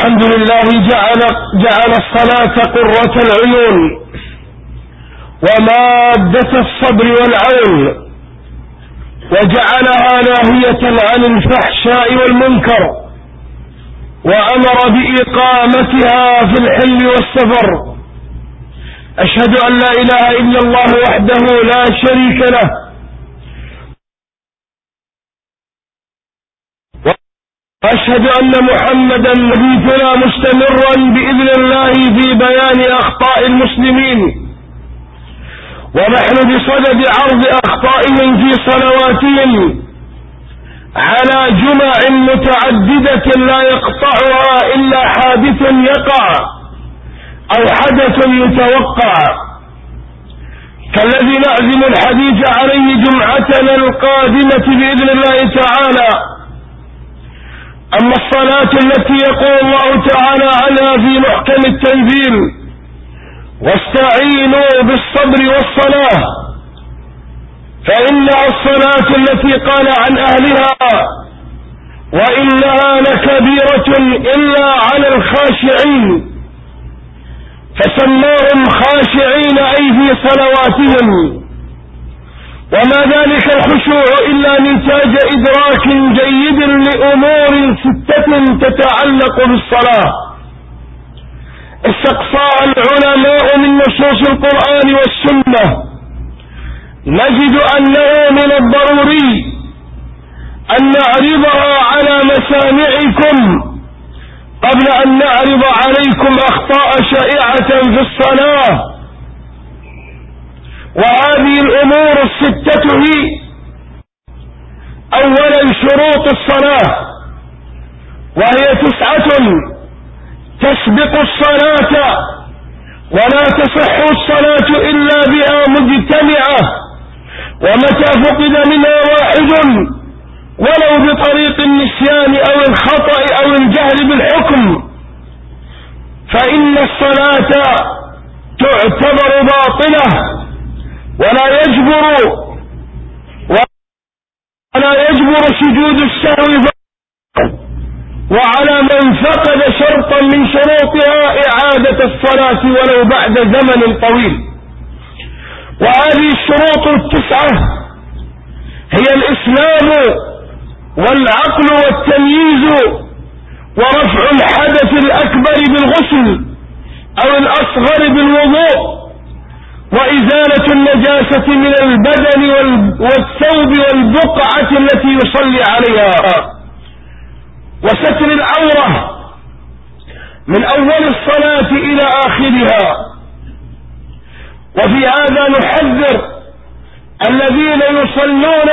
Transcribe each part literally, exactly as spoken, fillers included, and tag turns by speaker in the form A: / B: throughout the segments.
A: الحمد لله جعل, جعل الصلاة قرة العيون ومادة الصبر والعون، وجعلها ناهية عن الفحشاء والمنكر، وأمر بإقامتها في الحل والسفر. أشهد أن لا إله إلا الله وحده لا شريك له، وأشهد أن محمدا نبينا مستمرا بإذن الله في بيان أخطاء المسلمين، ونحن بصدد عرض أخطائهم في صلواتهم على جمع متعددة لا يقطعها إلا حادث يقع أو حدث يتوقع، كالذي نعزم الحديث عليه جمعتنا القادمة بإذن الله تعالى. أما الصلاة التي يقول الله تعالى عنها في محكم التنزيل: واستعينوا بالصبر والصلاة، فإنها الصلاة التي قال عن أهلها: وإنها لكبيرة إلا على الخاشعين، فسماهم خاشعين أي في صلواتهم. وما ذلك الخشوع إلا نتاج إدراك جيد لأمور ستة تتعلق بالصلاة استقصاها العلماء من نصوص القرآن والسنة. نجد أنه من الضروري أن نعرضها على مسامعكم قبل أن نعرض عليكم أخطاء شائعة في الصلاة. وهذه الأمور الستة هي: أولا شروط الصلاة، وهي تسعة تسبق الصلاة، ولا تصح الصلاة إلا بها مجتمعة، ومتى فقد منها واحد ولو بطريق النسيان أو الخطأ أو الجهل بالحكم فإن الصلاة تعتبر باطلة، ولا يجبر ولا يجبر سجود السهو. وعلى من فقد شرطا من شروطها إعادة الصلاة ولو بعد زمن طويل. وهذه الشروط التسعة هي الإسلام والعقل والتمييز ورفع الحدث الأكبر بالغسل أو الأصغر بالوضوء، وإزالة النجاسة من البدن والثوب والبقعة التي يصلي عليها، وستر العورة من أول الصلاة إلى آخرها. وفي هذا نحذر الذين يصلون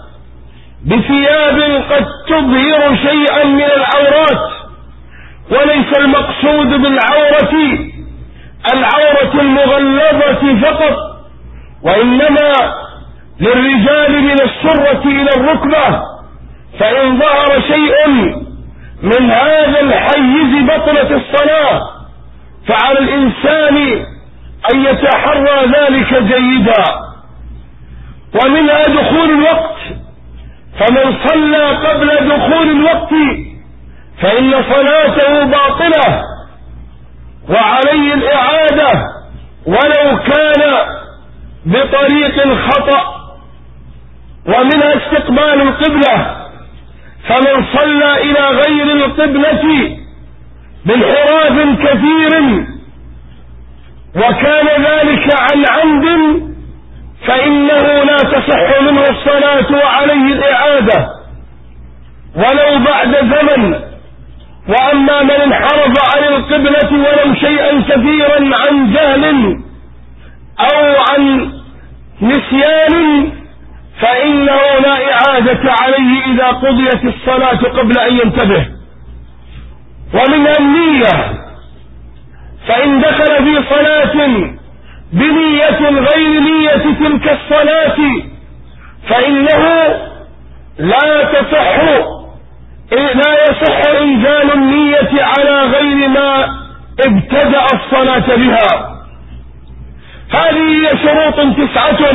A: بثياب قد تظهر شيئا من العورات، وليس المقصود بالعورة العورة المغلظة فقط، وإنما للرجال من السرة إلى الركبة، فإن ظهر شيء من هذا الحيز بطلت الصلاة، فعلى الإنسان أن يتحرى ذلك جيدا. ومنها دخول الوقت، فمن صلى قبل دخول الوقت فإن صلاته باطلة وعليه الإعادة ولو كان بطريق خطأ. ومنها استقبال القبلة، فمن صلى إلى غير القبلة بانحراف كثير وكان ذلك عن عمد فإنه لا تصح منه الصلاة وعليه الإعادة ولو بعد زمن. وأما من انحرف عن القبلة ولو شيئا كثيرا عن جهل أو عن نسيان فإنه لا إعادة عليه إذا قضيت الصلاة قبل أن ينتبه. ومن النية، فإن دخل في صلاة بنية غير نية تلك الصلاة فإنه لا تصح لا يصح إنزال النية على غير ما ابتدأ الصلاة بها. هذه هي شروط تسعة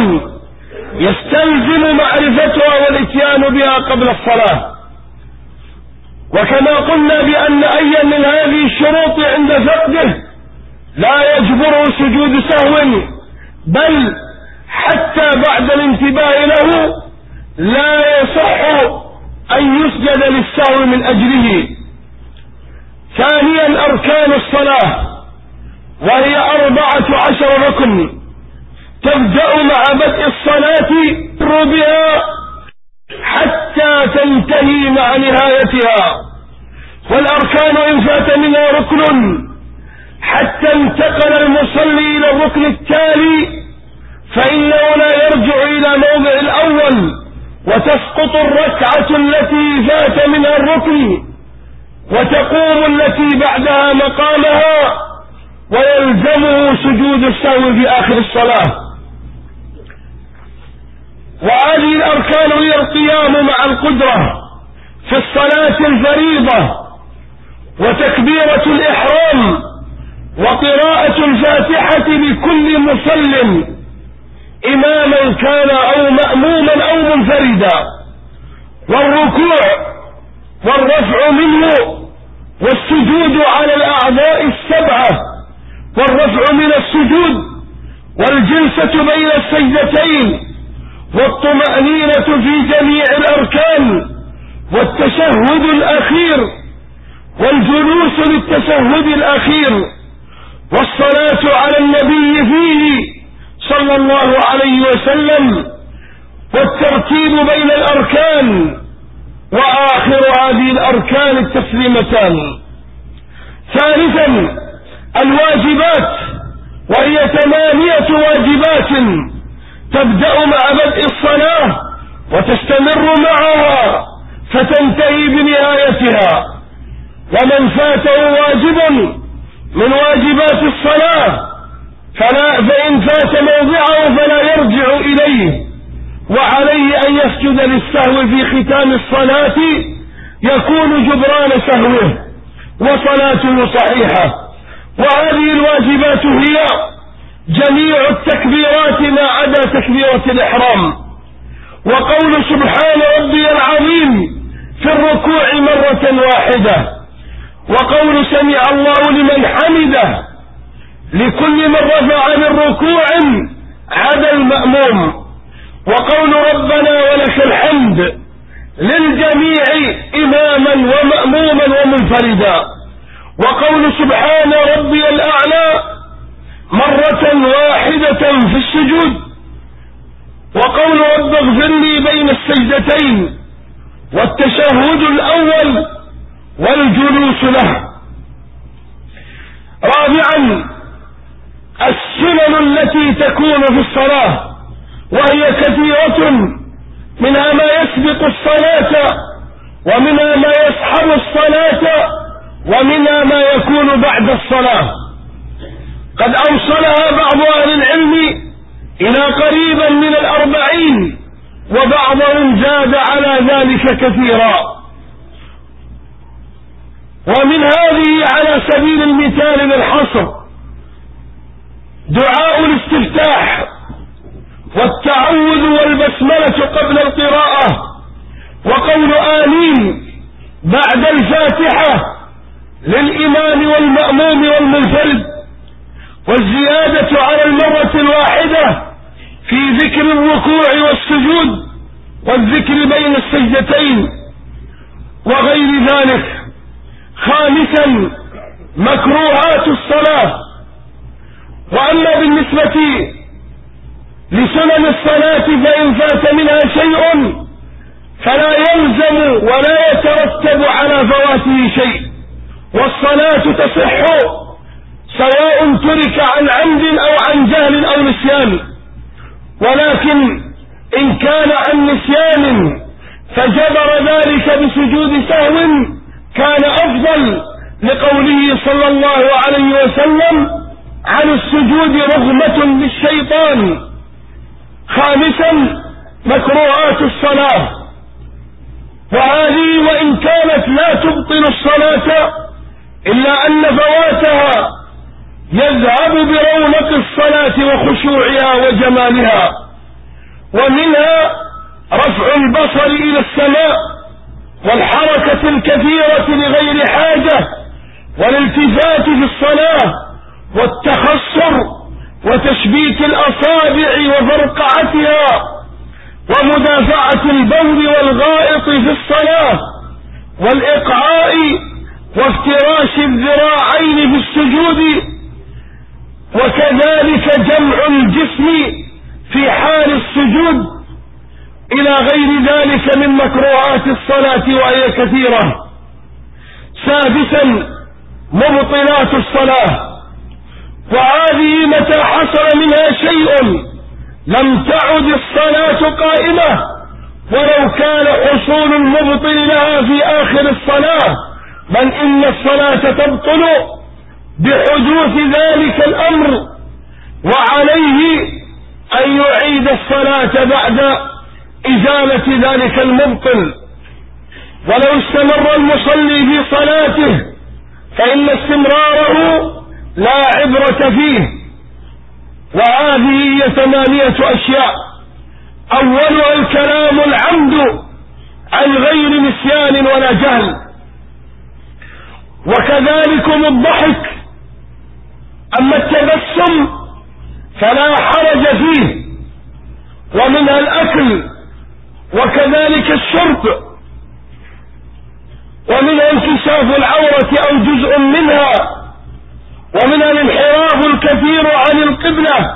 A: يستلزم معرفتها والاتيان بها قبل الصلاة. وكما قلنا بأن أي من هذه الشروط عند فقده لا يجبره سجود سهو، بل حتى بعد الانتباه له لا يصح أن يسجد للسهو من أجله. ثانيا أركان الصلاة، وهي أربعة عشر ركن، تبدأ مع بدء الصلاة بها حتى تنتهي مع نهايتها. والأركان إن فات منها ركن حتى انتقل المصلي إلى الركن التالي فإنه لا يرجع إلى موضع الأول، وتسقط الركعة التي فات منها الركن وتقوم التي بعدها مقامها، ويلزمه سجود السهو في آخر الصلاة. وهذه الأركان هي القيام مع القدرة في الصلاة الفريضة، وتكبيرة الإحرام، وقراءة الفاتحة لكل مصل إماما كان أو مأموما أو منفردا، والركوع والرفع منه، والسجود على الأعضاء السبعة والرفع من السجود، والجلسة بين السجدتين، والطمأنينة في جميع الأركان، والتشهد الأخير، والجلوس للتشهد الأخير، والصلاة على النبي فيه صلى الله عليه وسلم، والترتيب بين الأركان، وآخر هذه الأركان التسليمتان. ثالثا الواجبات، وهي ثمانية واجبات تبدأ مع بدء الصلاة وتستمر معها فتنتهي بنهايتها. ومن فاته واجب من واجبات الصلاة فلا فإن فات موضعه فلا يرجع إليه، وعليه أن يسجد للسهو في ختام الصلاة يكون جبران سهوه وصلاته صحيحة. وهذه الواجبات هي جميع التكبيرات ما عدا تكبيرة الإحرام، وقول سبحان ربي العظيم في الركوع مرة واحدة، وقول سمع الله لمن حمده لكل من رفع من ركوع عدا المأموم، وقول ربنا ولك الحمد للجميع إماما ومأموما ومنفردا، وقول سبحان ربي الأعلى مرة واحدة في السجود، وقول رب اغفر لي بين السجدتين، والتشهد الأول والجلوس له. رابعا السنن التي تكون في الصلاة، وهي كثيرة، منها ما يسبق الصلاة، ومنها ما يصحب الصلاة، ومنها ما يكون بعد الصلاة. قد أوصلها بعض أهل العلم إلى قريبا من الأربعين، وبعضهم زاد على ذلك كثيرا. ومن هذه على سبيل المثال للحصر دعاء الاستفتاح، والتعوذ والبسملة قبل القراءة، وقول آمين بعد الفاتحة للإمام والمأموم والمنفرد، والزيادة على المرة الواحدة في ذكر الركوع والسجود والذكر بين السجدتين وغير ذلك. خامسا مكروهات الصلاة. وأما بالنسبة لسنن الصلاة فإن فات منها شيء فلا يلزم ولا يترتب على فواته شيء، والصلاة تصح سواء ترك عن عمد أو عن جهل أو نسيان. ولكن إن كان عن نسيان فجبر ذلك بسجود سهو كان أفضل، لقوله صلى الله عليه وسلم عن السجود رغمة للشيطان. خامسا مكروهات الصلاة، وهذه وإن كانت لا تبطل الصلاة إلا أن فواتها يذهب برونق الصلاة وخشوعها وجمالها. ومنها رفع البصر إلى السماء والحركة الكثيرة لغير حاجة، والالتفات في الصلاة، والتخصر، وتشبيك الأصابع وفرقعتها، ومدافعة البول والغائط في الصلاة، والإقعاء وافتراش الذراعين في السجود، وكذلك جمع الجسم في حال السجود، إلى غير ذلك من مكروهات الصلاة وهي كثيرة. سادسا مبطلات الصلاة، وهذه متى حصل منها شيء لم تعد الصلاة قائمة، ولو كان حصول المبطل لها في آخر الصلاة، بل إن الصلاة تبطل بحدوث ذلك الأمر، وعليه أن يعيد الصلاة بعد إزالة ذلك المبطل. ولو استمر المصلي في صلاته فإن استمراره لا عبرة فيه. وهذه هي ثمانية أشياء: أولها الكلام العمد عن غير نسيان ولا جهل، وكذلكم الضحك. أما التبسم فلا حرج فيه، ومنها الأكل، وكذلك الشرب، ومنها انكشاف العورة أو جزء منها، ومنها الانحراف الكثير عن القبلة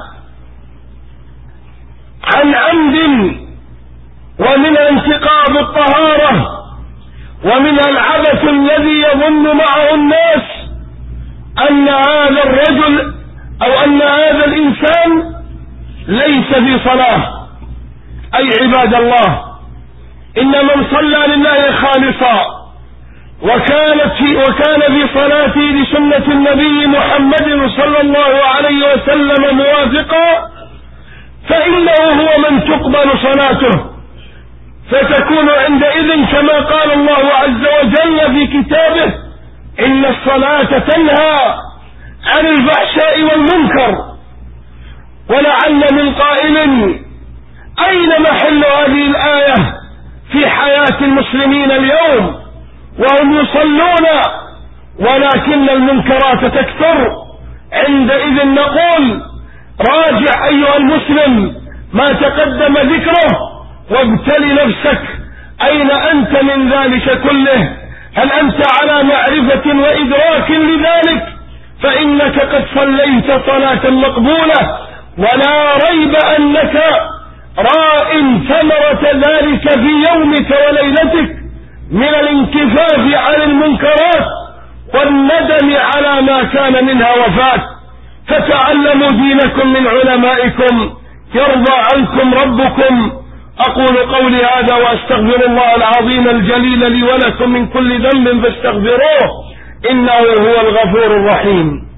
A: عن عمد، ومنها انتقاض الطهارة، ومنها العبث الذي يظن معه الناس أن هذا الرجل أو أن هذا الإنسان ليس في صلاة. أي عباد الله، إن من صلى لله خالصا وكانت في وكان في صلاته لسنة النبي محمد صلى الله عليه وسلم موافقا، فإنه هو من تقبل صلاته، فتكون عندئذ كما قال الله عز وجل في كتابه: إن الصلاة تنهى عن الفحشاء والمنكر. ولعل من قائل: أين محل هذه الآية في حياة المسلمين اليوم وهم يصلون ولكن المنكرات تكثر؟ عندئذ نقول: راجع أيها المسلم ما تقدم ذكره وابتل نفسك، أين أنت من ذلك كله؟ هل أنت على معرفة وإدراك لذلك؟ فإنك قد صليت صلاة مقبولة، ولا ريب أنك راء ثمرة ذلك في يومك وليلتك من الانكفاف عن المنكرات والندم على ما كان منها وفات. فتعلموا دينكم من علمائكم يرضى عنكم ربكم. أقول قولي هذا وأستغفر الله العظيم الجليل لي ولكم من كل ذنب فاستغفروه إنه هو الغفور الرحيم.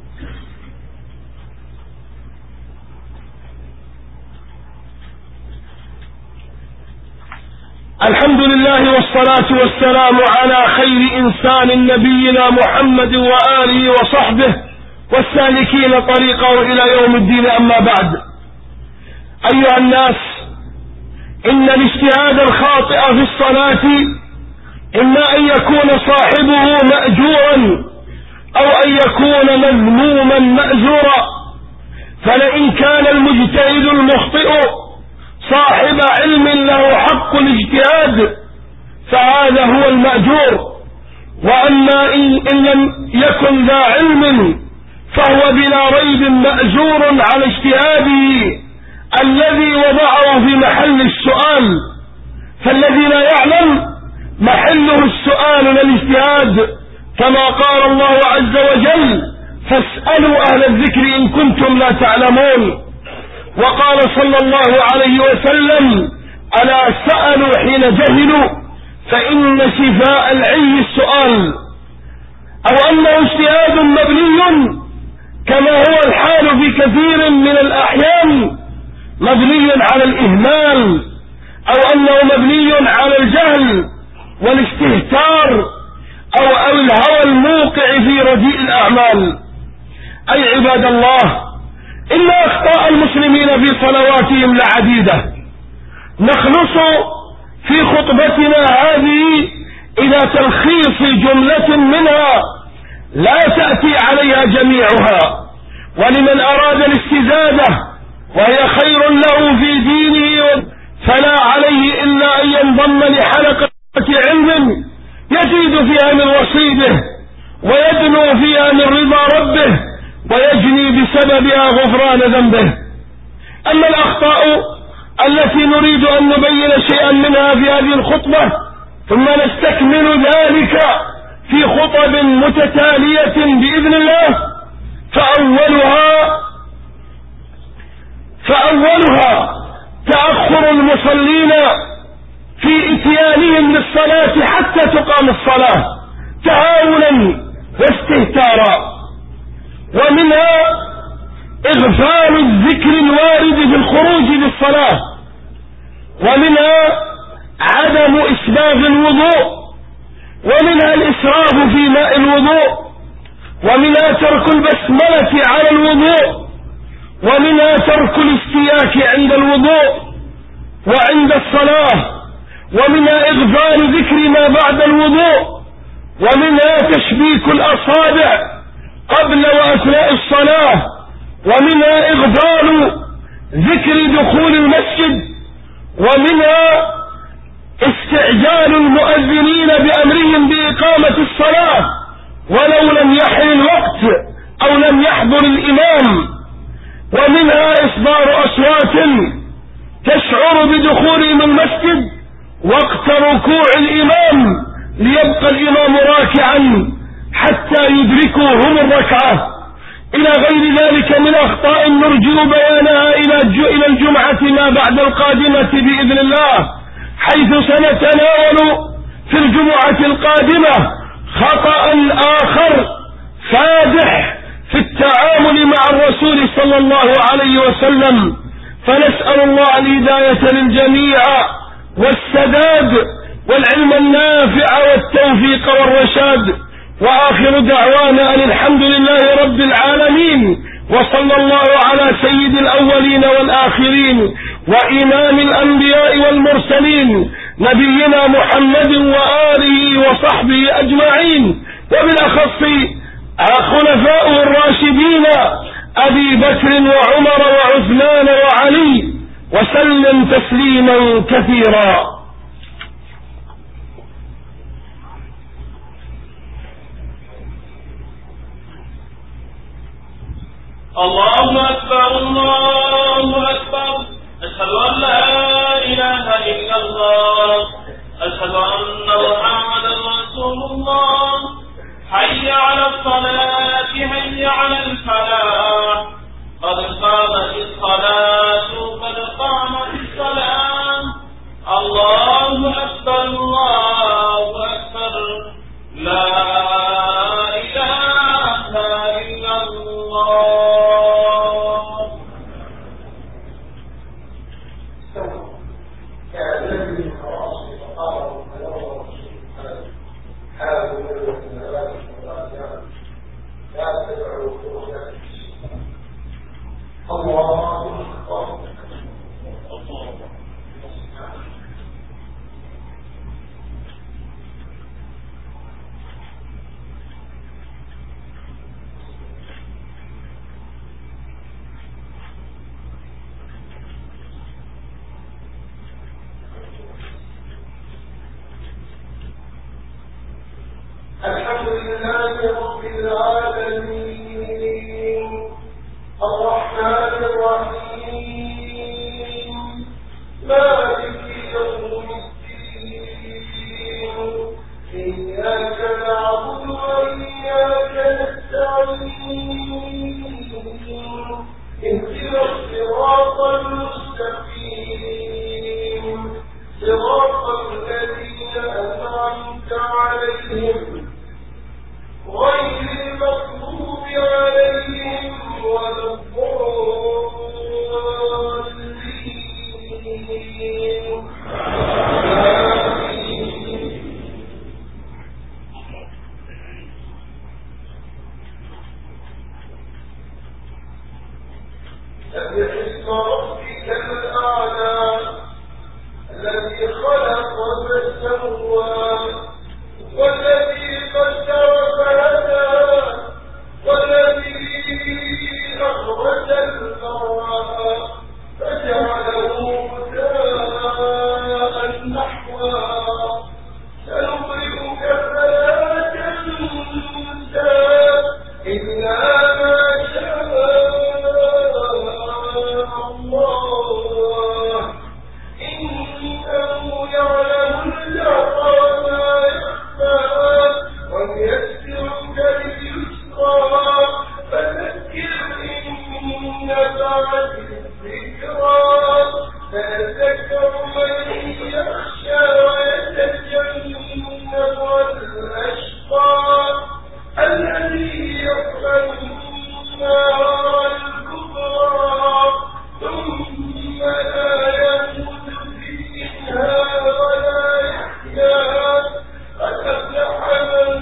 A: الحمد لله والصلاة والسلام على خير إنسان نبينا محمد وآله وصحبه والسالكين طريقه إلى يوم الدين. أما بعد، أيها الناس، إن الاجتهاد الخاطئ في الصلاة إما أن يكون صاحبه مأجورا أو أن يكون مذموما مأجورا. فلئن كان المجتهد المخطئ صاحب علم له حق الاجتهاد فهذا هو المأجور، وأما إن لم يكن ذا علم فهو بلا ريب مأجور على اجتهاده الذي وضعه في محل السؤال. فالذي لا يعلم محله السؤال للاجتهاد، كما قال الله عز وجل: فاسألوا أهل الذكر إن كنتم لا تعلمون. وقال صلى الله عليه وسلم: ألا سألوا حين جهلوا فإن شفاء العي السؤال. أو أنه اجتهاد مبني كما هو الحال في كثير من الأحيان مبني على الإهمال، أو أنه مبني على الجهل والاستهتار أو, أو الهوى الموقع في رديء الأعمال. أي عباد الله، إن أخطاء المسلمين في صلواتهم لعديدة. نخلص في خطبتنا هذه إلى تلخيص جملة منها لا تأتي عليها جميعها. ولمن أراد الاستزادة وهي خير له في دينه فلا عليه إلا أن ينضم لحلقة علم يزيد فيها من رصيده ويدنو فيها من رضا ربه ويجني بسببها غفران ذنبه. أما الأخطاء التي نريد أن نبين شيئا منها في هذه الخطبة ثم نستكمل ذلك في خطب متتالية بإذن الله، فأولها فأولها تأخر المصلين في إتيانهم للصلاة حتى تقام الصلاة تهاونا واستهتارا، ومنها إغفال الذكر الوارد في الخروج للصلاة، ومنها عدم إسباغ الوضوء، ومنها الإسراف في ماء الوضوء، ومنها ترك البسملة على الوضوء، ومنها ترك الاستياك عند الوضوء وعند الصلاة، ومنها إغفال ذكر ما بعد الوضوء، ومنها تشبيك الأصابع قبل وأثناء الصلاة، ومنها إغفال ذكر دخول المسجد، ومنها استعجال المؤذنين بأمرهم بإقامة الصلاة ولو لم يحل الوقت أو لم يحضر الإمام، ومنها إصدار أصوات تشعر بدخولهم المسجد وقت ركوع الإمام ليبقى الإمام راكعا حتى يدركوا هم الركعة، إلى غير ذلك من أخطاء نرجو بيانها إلى الجمعة ما بعد القادمة بإذن الله، حيث سنتناول في الجمعة القادمة خطأ آخر فادح في التعامل مع الرسول صلى الله عليه وسلم، فنسأل الله الهداية للجميع والسداد والعلم النافع والتوفيق والرشاد. وآخر دعوانا أن الحمد لله رب العالمين، وصلى الله على سيد الأولين والآخرين وإمام الأنبياء والمرسلين نبينا محمد وآله وصحبه أجمعين، وبالأخص خلفاؤه الراشدين أبي بكر وعمر وعثمان وعلي، وسلم تسليما كثيرا.
B: الله أكبر الله أكبر، أشهد أن لا إله إلا الله، أشهد أن محمدا رسول الله، حي على الصلاة حي على الفلاح، قد قامت الصلاة قد قامت الصلاة، الله أكبر الله أكبر، لا إله إلا الله.
C: الحمد لله رب العالمين الرحمن الرحيم مالك يوم الدين إياك نعبد وإياك نستعين اهدنا الصراط المستقيم صراط الذين أنعمت عليهم غير المغضوب عليهم ولا الضالين. سبح اسم ربك الأعلى الذي خلق فسوى والذي قدر فهدى والذي أخرج المرعى فجعله غثاء نحوا سنقرئك فلا تنسى إلا ما شاء الله إنه يعلم الجهر وما يخفى ويسرك باليسرى فذكر إن نفعت الذكرى فيذكر من يخشى ويتجنبها الأشقى الذي يصلى النار الكبرى ثم لا يموت فيها ولا يحيا قد أفلح من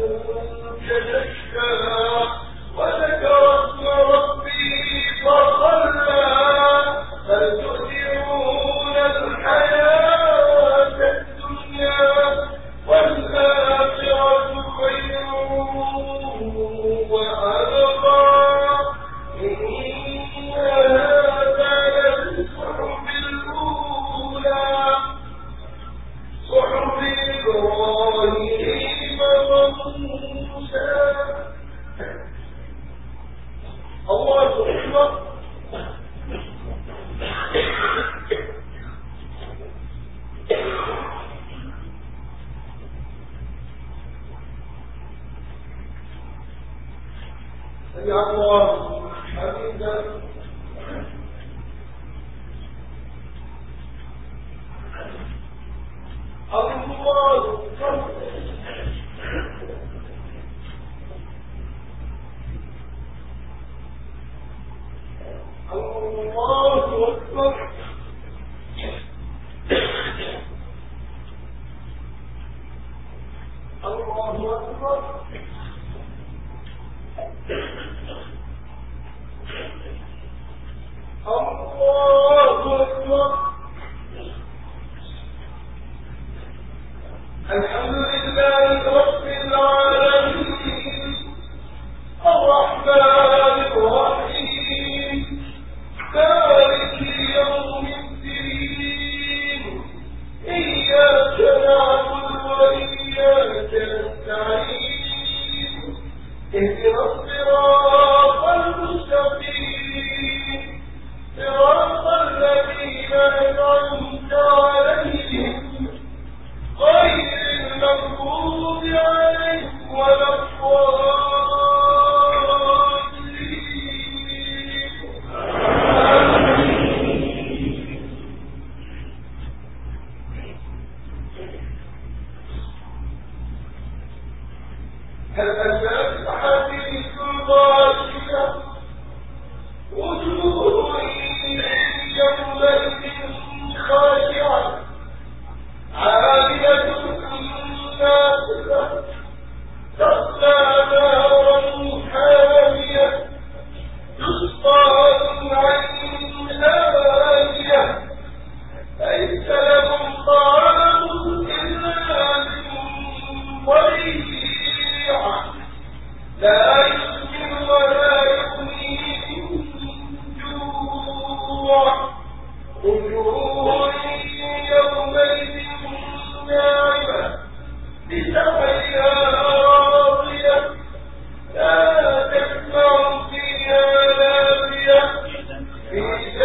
C: تزكى وذكر اسم ربه فصلى بل تؤثرون الحياة الدنيا والآخرة خير وأبقى إن هذا للصحف الأولى صحف إبراهيم وموسى. الله أكبر. سمع الله حميدا. الله أكبر. الله أكبر. الله أكبر. الله أكبر. الحمد لله رب العالمين الرحمن الرحيم مالك يوم الدين إياك نعبد وإياك نستعين اهدنا الصراط المستقيم صراط الذين أنعمت عليهم غير المغضوب عليهم ولا هل أتاك حديث الغاشية وجوه يومئذ خاشعة عالية ناصبة تصلى نارا حامية تسقى من عين آنية ليس لهم طعام إلا من ضريع لا يسمن ولا يغني من جوع وجوه يومئذ ناعمة لسعيها راضية لا تسمع فيها لاغية في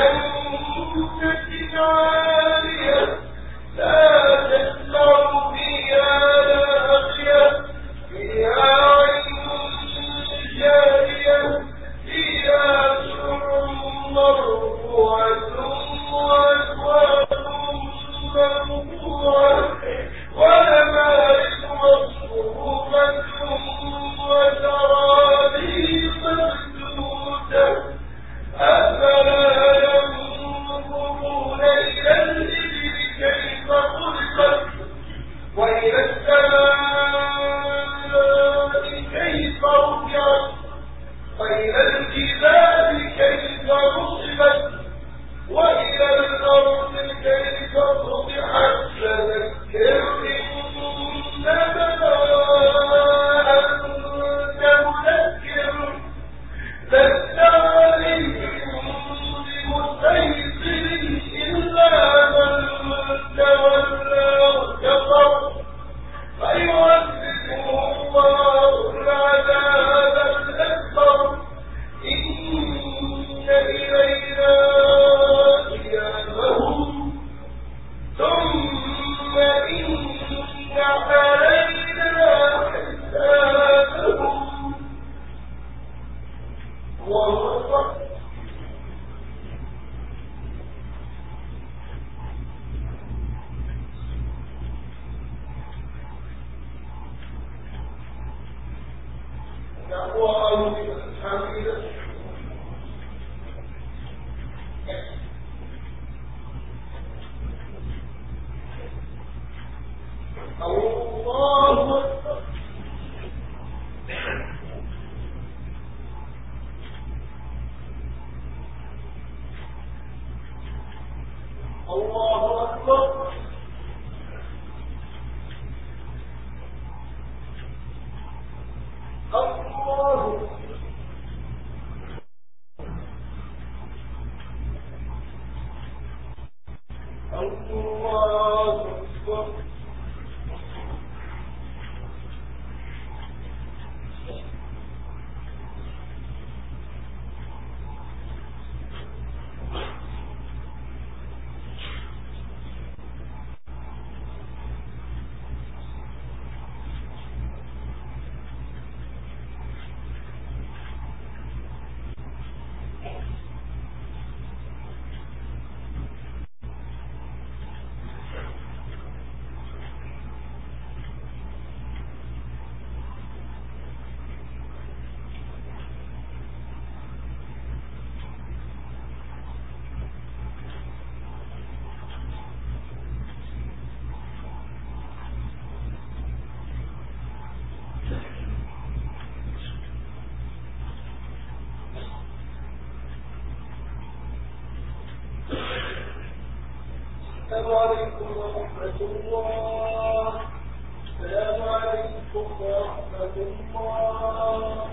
C: جنة عالية لا تسمع فيها لاغية فيها عين السلام عليكم ورحمة الله. السلام عليكم ورحمة الله.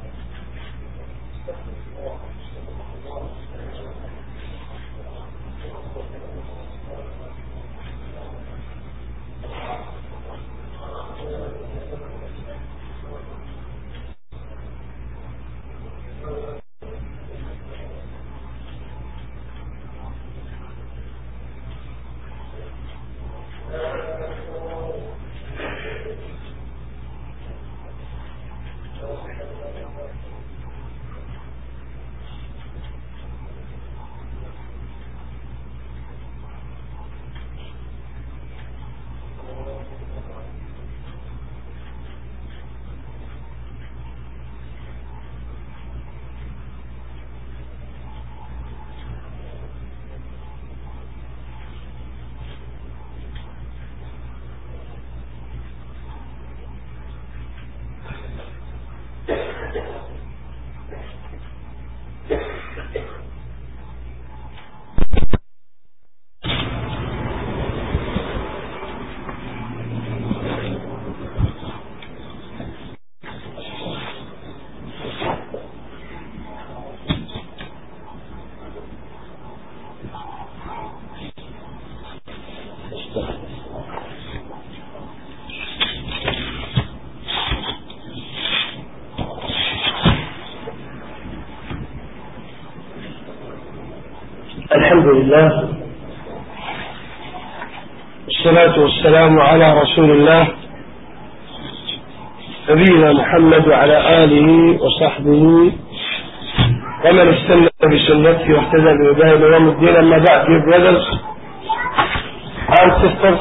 A: الحمد لله والصلاة والسلام على رسول الله نبينا محمد وعلى آله وصحبه ومن استنى بسنته واهتدى بهداه إلى يوم الدين. أما بعد, dear brothers and sisters,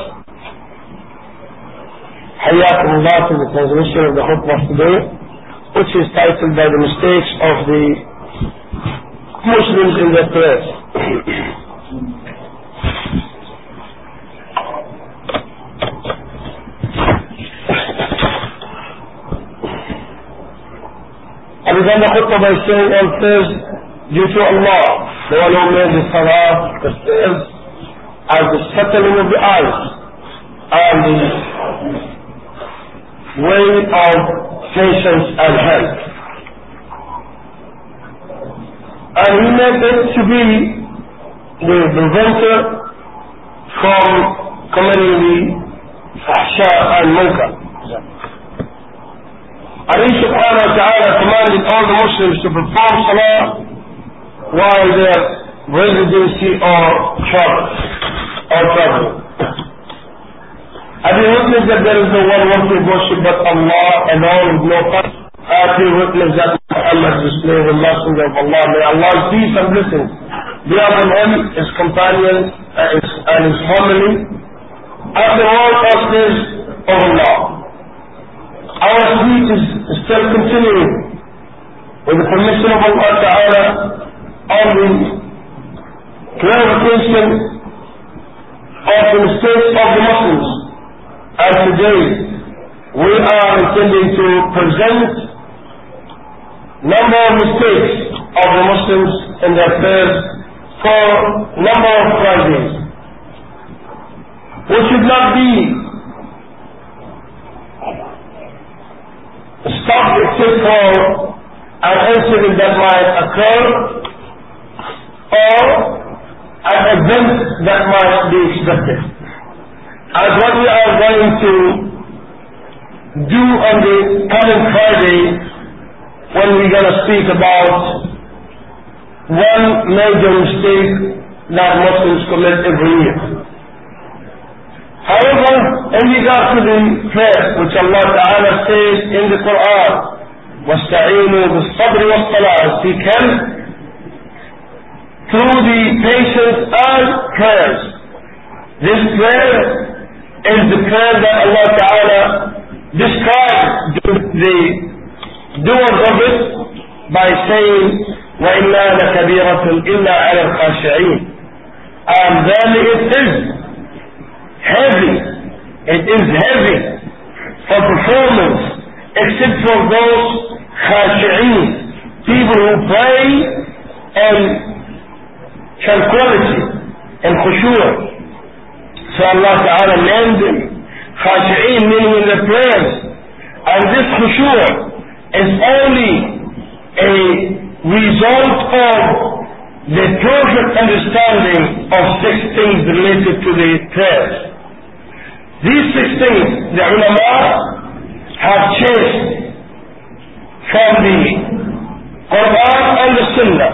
A: حياكم الله to the transmission of the khutbah today, which is titled by the mistakes of the Muslims in their prayers. I began the khutbah by saying all praise due to Allah, the one who made the salah, the prayers, as the settling of the eyes and the way of patience and help. And He made it to be the preventer from committing the fahsha and munkar. And He subhanahu wa ta'ala commanded all the Muslims to perform salah while their residency or travel or traveling. Have you witnessed that there is no one worthy of worship but Allah alone with no partner? Have you witnessed that Muhammad, the slave and messenger of Allah. May Allah's peace and blessings be upon him, his companions, and his, and his family, and the all slaves of Allah. Our speech is still continuing with the permission of Allah Ta'ala on the clarification of the mistakes of the Muslims. And today we are intending to present number of mistakes of the Muslims in their prayers for number of Fridays. We should not be stopped except for an incident that might occur or an event that might be expected. As what we are going to do on the coming Friday, when we're going to speak about one major mistake that Muslims commit every year. However, in regard to the prayer which Allah Ta'ala says in the Quran, وَاسْتَعِينُوا بِالصَّبْرِ وَالصَّلَاةِ, seek help through the patience and prayers. This prayer is the prayer that Allah Ta'ala described the doers of it by saying وَإِنَّا لَكَبِيرَةٌ إِلَّا عَلَى الْخَاشِعِينَ, and then it is heavy, it is heavy for performance except for those khashi'een, people who pray in tranquility and khushu'. So Allah Ta'ala named them khashi'een, meaning in the prayers, and this khushu' is only a result of the perfect understanding of six things related to the prayers. These six things the ulama have chased from the Quran and the Sunnah,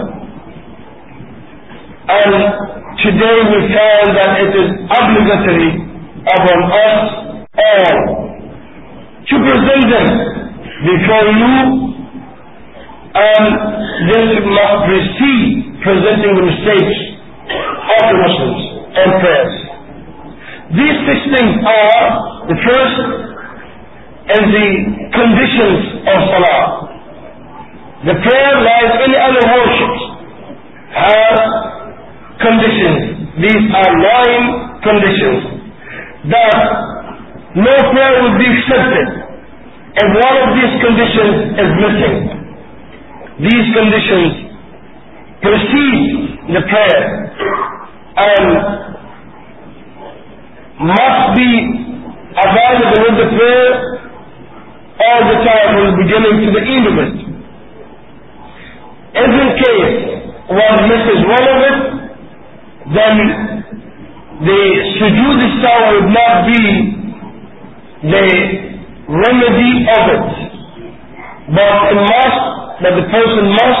A: and today we found that it is obligatory upon us all to present them before you, and this must precede presenting the mistakes of the Muslims and prayers. These six things are: the first is the conditions of Salah. The prayer, like any other worship, has conditions. These are nine conditions that no prayer will be accepted if one of these conditions is missing. These conditions precede the prayer and must be available with the prayer all the time from the beginning to the end of it. If in case one misses one of it, then the sujood saw would not be the remedy of it, but it must, that the person must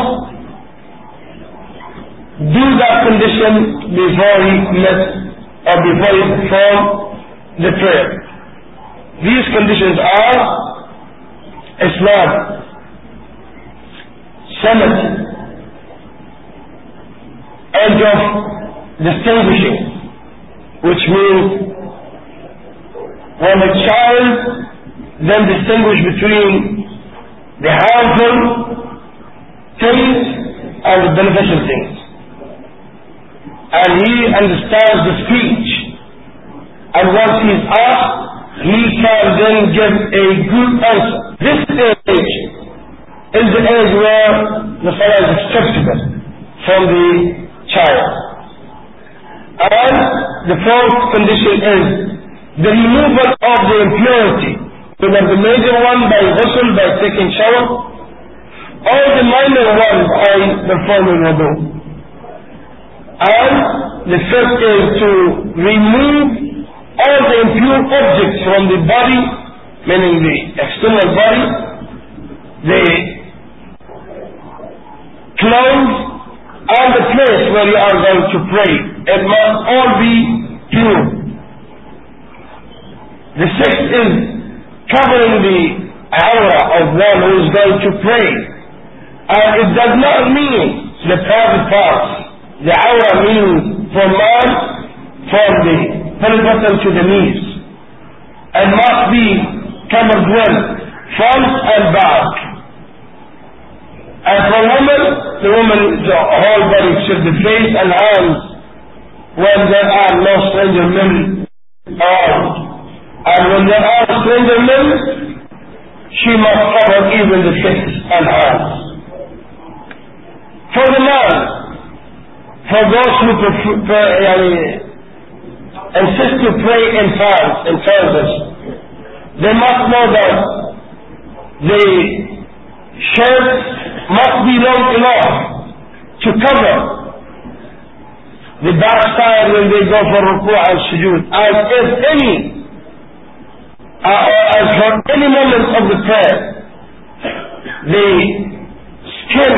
A: do that condition before he commits or before he performs the prayer. These conditions are Islam, Sunnah, edge of distinguishing, which means when a child then distinguish between the harmful things and the beneficial things, and he understands the speech, and once he is asked, he can then give a good answer. This age is the age where the salah is acceptable from the child. And the fourth condition is the removal of the impurity, whether the major one by ghusl, by taking shower, or the minor one by performing wudu. And the fifth is to remove all the impure objects from the body, meaning the external body, the clothes, and the place where you are going to pray. It must all be pure. The sixth is covering the aura of one who is going to pray, And it does not mean the private parts. The awrah means for man, from the belly button to the knees. And must be covered well, front and back. And for women, the woman's whole body should be face and hands when there are no stranger men around. And when there are stranger men, she must cover even the face and hands. For the man, for those who prefer, uh, insist to pray in pants, in trousers, they must know that the shirt must be long enough to cover the backside when they go for ruku' and sujood. As if any, uh, or as for any moment of the prayer, the skin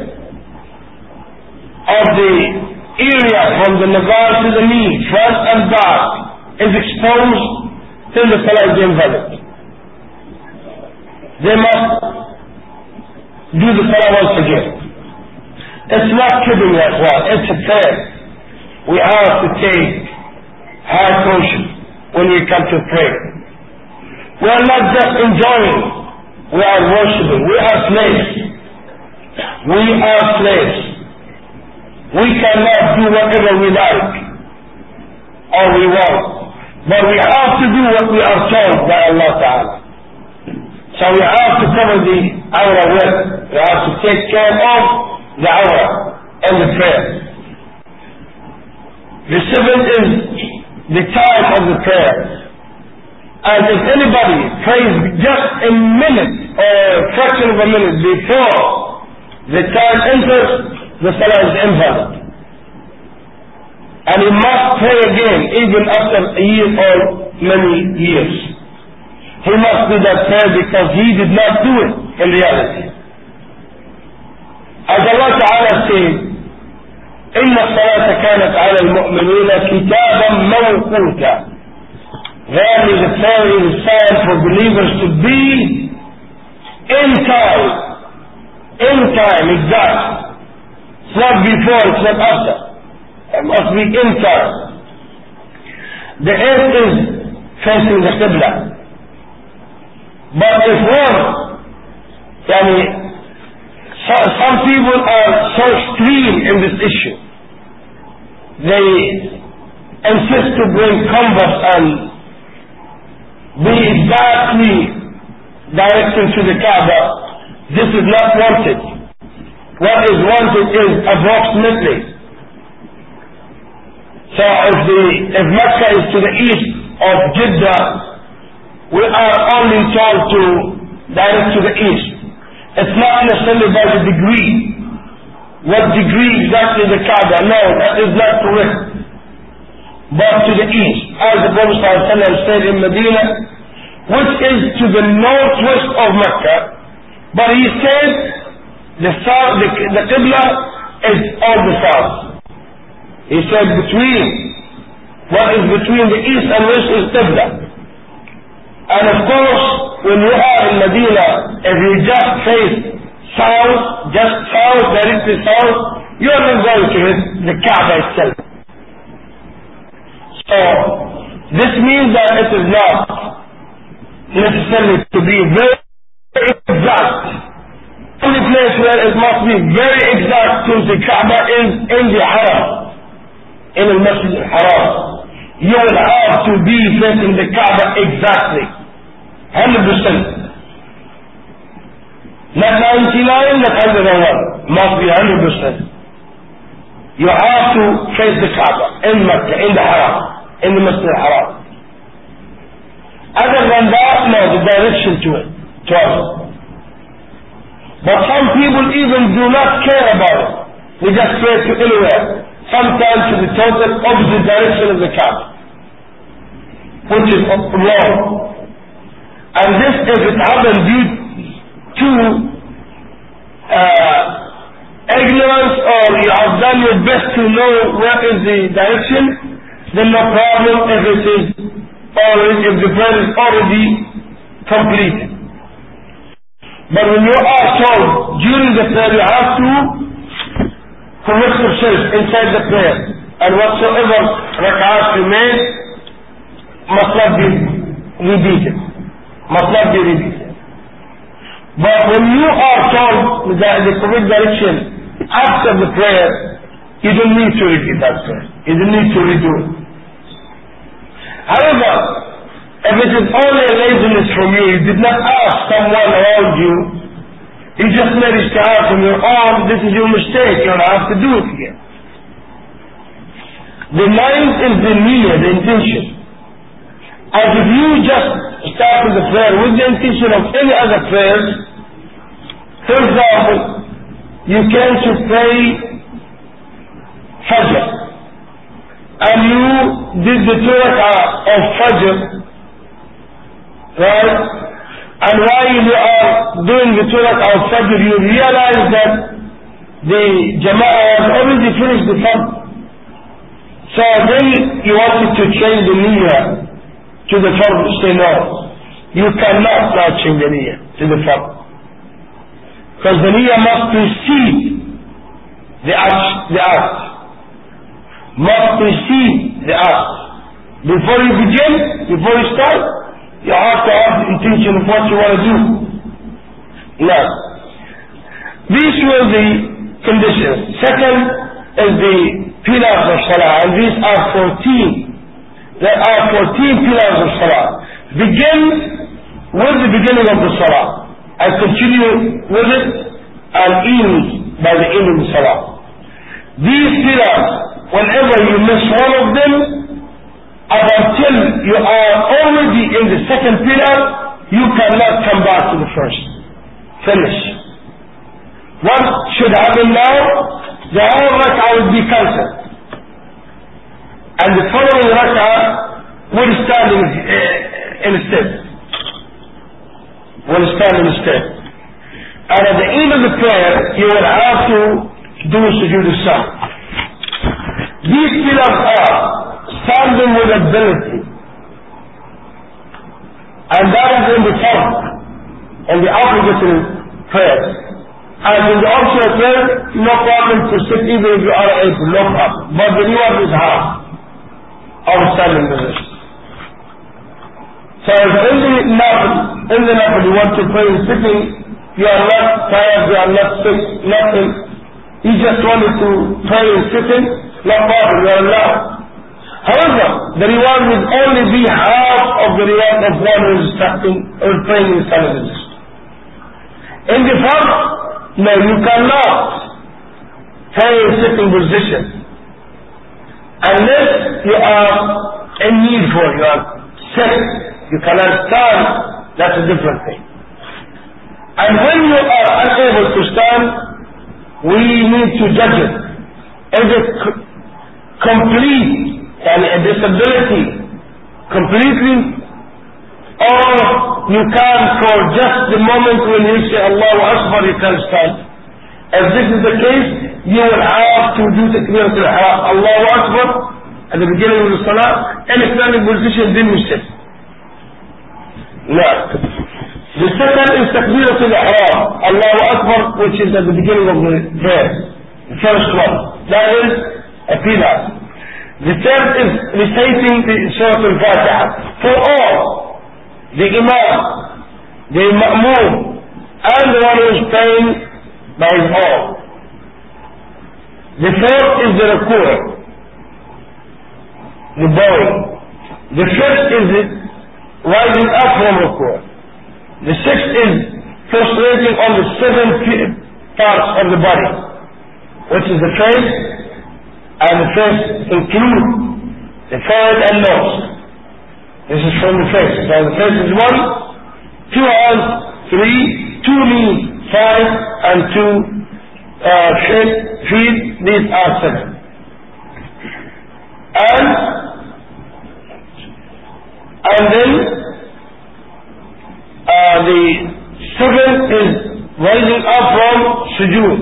A: of the area from the navel to the knee, front and back, is exposed, then the salah is invalid. They must do the salah once again. It's not kidding, ya ikhwan, it's a prayer. We have to take high caution when we come to pray. We are not just enjoying, we are worshipping, we are slaves. We are slaves. We cannot do whatever we like or we want, but we have to do what we are told by Allah Ta'ala. So we have to cover the awrah well. We have to take care of the awrah and the prayer. The seventh is the time of the prayer. And if anybody prays just a minute or a fraction of a minute before the time enters, the salah is invalid. And he must pray again even after a year or many years. He must do that prayer because he did not do it in reality. As Allah Ta'ala said, إِنَّ الصَّلَاةَ كَانَتْ عَلَى الْمُؤْمِنِينَ كِتَابًا مَوْقُوتًا. Verily the prayer is a sign for believers to be in time. In time, exact. It's not before, it's not after. It must be in time. The eighth is facing the Qibla. But if one, yani, so, some people are so extreme in this issue. They insist to bring compass and be exactly directing to the Kaaba. This is not wanted. What is wanted is approximately. So if the if Mecca is to the east of Jeddah, we are only told to direct to the east. It's not necessarily by the degree. What degree exactly the Kaaba? No, that is not correct. But to the east, as the Prophet ﷺ said in Medina, which is to the northwest of Mecca. But he said the south, the, the Qibla is on the south. He said between, what is between the east and west is Qibla. And of course, when you are in Medina, if you just face south, just south, directly south, you are not going to hit the Kaaba itself. So, this means that it is not necessarily to be very exact. The only place where it must be very exact to the Kaaba is in the Haram, in the Masjid al-Haram. You will have to be facing the Kaaba exactly, one hundred percent. Not ninety-nine, not one hundred one. Must be one hundred percent. You have to face the Kaaba in Mecca, in the Haram, in the Masjid al-Haram. Other than that, no, the direction to it, to us. But some people even do not care about it. They just pray to anywhere. Sometimes to the total opposite direction of the Kaaba, which is wrong. And this, if it happens due to uh, ignorance, or you have done your best to know what is the direction, then no problem if it is already, if the prayer is already completed. But when you are told during the prayer you have to correct yourself inside the prayer, and whatsoever rak'ahs remain must not be repeated, must not be repeated. But when you are told the, the correct direction after the prayer, you don't need to repeat that prayer. You don't need to redo it. However, if it is only a laziness from you, you did not ask someone around you, you just made ijtihad from your own, this is your mistake, you don't have to do it again. The ninth is the niyyah, the intention. As if you just start with the prayer with the intention of any other prayers, for example, you came to pray Fajr, and you did the two rak'ah of Fajr, right? And while you are doing the two rak'ah of Fajr, you realize that the Jama'ah has already finished the Fajr. So then you wanted to change the niyyah to the Fajr. Say no, you cannot now change the niyyah to the Fajr, because the niyyah must precede the act, the act must precede the act. Before you begin, before you start, you have to have the intention of what you want to do. Now, these were the conditions. Second is the pillars of Salah, and these are fourteen. There are fourteen pillars of Salah. Begin with the beginning of the Salah, and continue with it, and end by the end of the Salah. These pillars, whenever you miss one of them, up until you are already in the second pillar, you cannot come back to the first. Finish. What should happen now? The whole rak'ah will be cancelled, and the following rak'ah will stand in, uh, instead. Will stand instead. And at the end of the prayer, you will have to do sujood as-sahw. These pillars are standing with ability, and that is in the fard, in the obligatory prayer. And in the optional prayer, no problem to sit even if you are able, no problem. But the reward is half of standing position. So if in the nafil, in the nafil you want to pray in sitting, you are not tired, you are not sick, nothing. You just wanted to pray in sitting, no problem, you are allowed. However, the reward will only be half of the reward of one who is starting or praying in standing position. In the fard, no, you cannot pray in sitting position unless you are in need for it. You are sick, you cannot stand, that's a different thing. And when you are unable to stand, we need to judge it. Is it c- complete, and a disability completely, or you can for just the moment when you say Allahu Akbar you can stand. If this is the case, you will have to do takbiratul ihram, Allahu Akbar at the beginning of the salah, and standing position, then you sit. Now, the second is takbiratul ihram, Allahu Akbar, which is at the beginning of the prayer, the first one. That is a pillar. The third is reciting the Surah Al-Fatiha for all, the Imam, the Ma'mum, and the one who is praying by his own. The fourth is the Ruku', the bowing. The fifth is the rising up from Ruku'. The sixth is prostrating on the seven parts of the body, which is the face, and the face include the forehead and nose. This is from the face. So the face is one, two hands, three, two knees, five, and two uh, feet. These are seven. And and then uh, the seventh is rising up from sujood.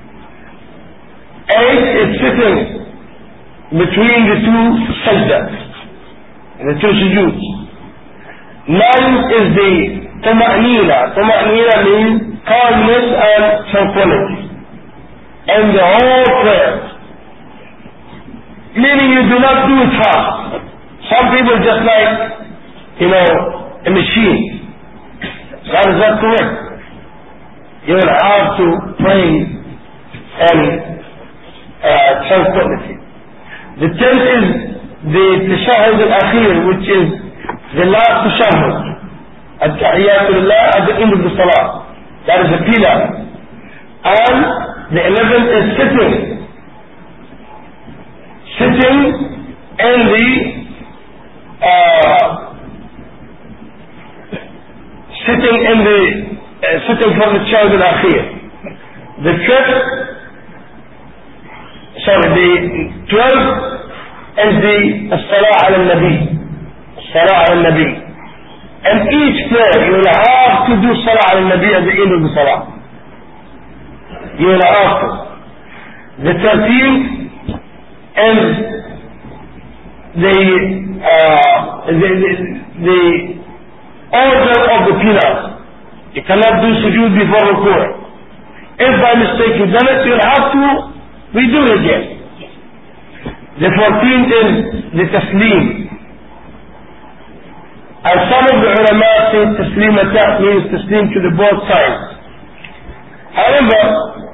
A: Eight is sitting between the two sajdas, the two sujoods. Nine is the tuma'nina. Tuma'nina means kindness and tranquility in the whole prayer. Meaning you do not do it fast. Some people just like, you know, a machine. That is not correct. You will have to pray in uh, tranquility. The tenth is the tashahhud al-akhir, which is the last tashahhud. At-tahiyyatu lillah at the end of the salah. That is a pillar. And the eleventh is sitting. Sitting in the uh, sitting in the uh, sitting from the tashahhud al-akhir. The fifth, sorry, the twelfth is the as-salah ala al-nabi. As-salah ala al-nabi. And each prayer you will have to do salah ala al-nabi at the end of the salah. You will have to. The thirteenth is the, uh, the, the, the order of the pillar. You cannot do sujood before ruku'. If by mistake you done it, you'll have to redo it again. The fourteenth is the taslim. And some of the ulama say taslim attack means taslim to the both sides. However,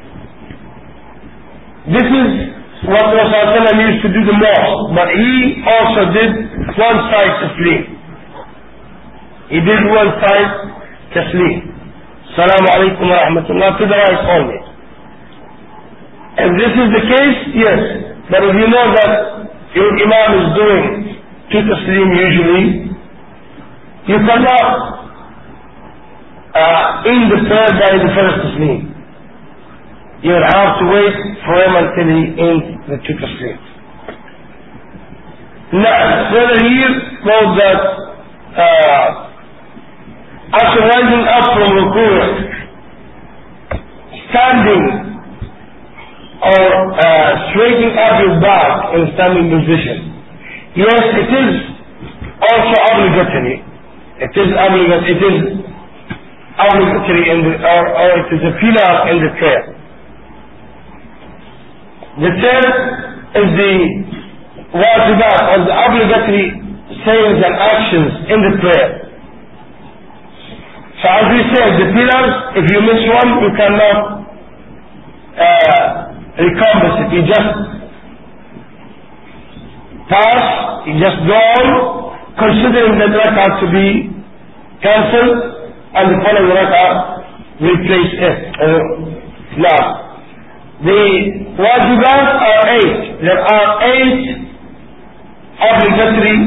A: this is what Rasulullah used to do the most, but he also did one side taslim. He did one side taslim. Assalamu alaikum wa rahmatullah to the right only. If this is the case, yes. But if you know that your imam is doing two taslim usually, you cannot uh, end the prayer by the first taslim. You will have to wait for him until he ends the two taslim. Now, further here knows that uh, after rising up from ruku', standing or uh, straightening up your back in standing position. Yes, it is also obligatory. It is obligatory. It is obligatory in the, or, or it is a pillar in the prayer. The third is the wajibat or the obligatory sayings and actions in the prayer. So as we said, the pillars, if you miss one, you cannot uh, recompass it. You just pass, you just go on, considering that rak'ah to be cancelled, and the following rak'ah replace it. Uh, now, the wajibat are eight. There are eight obligatory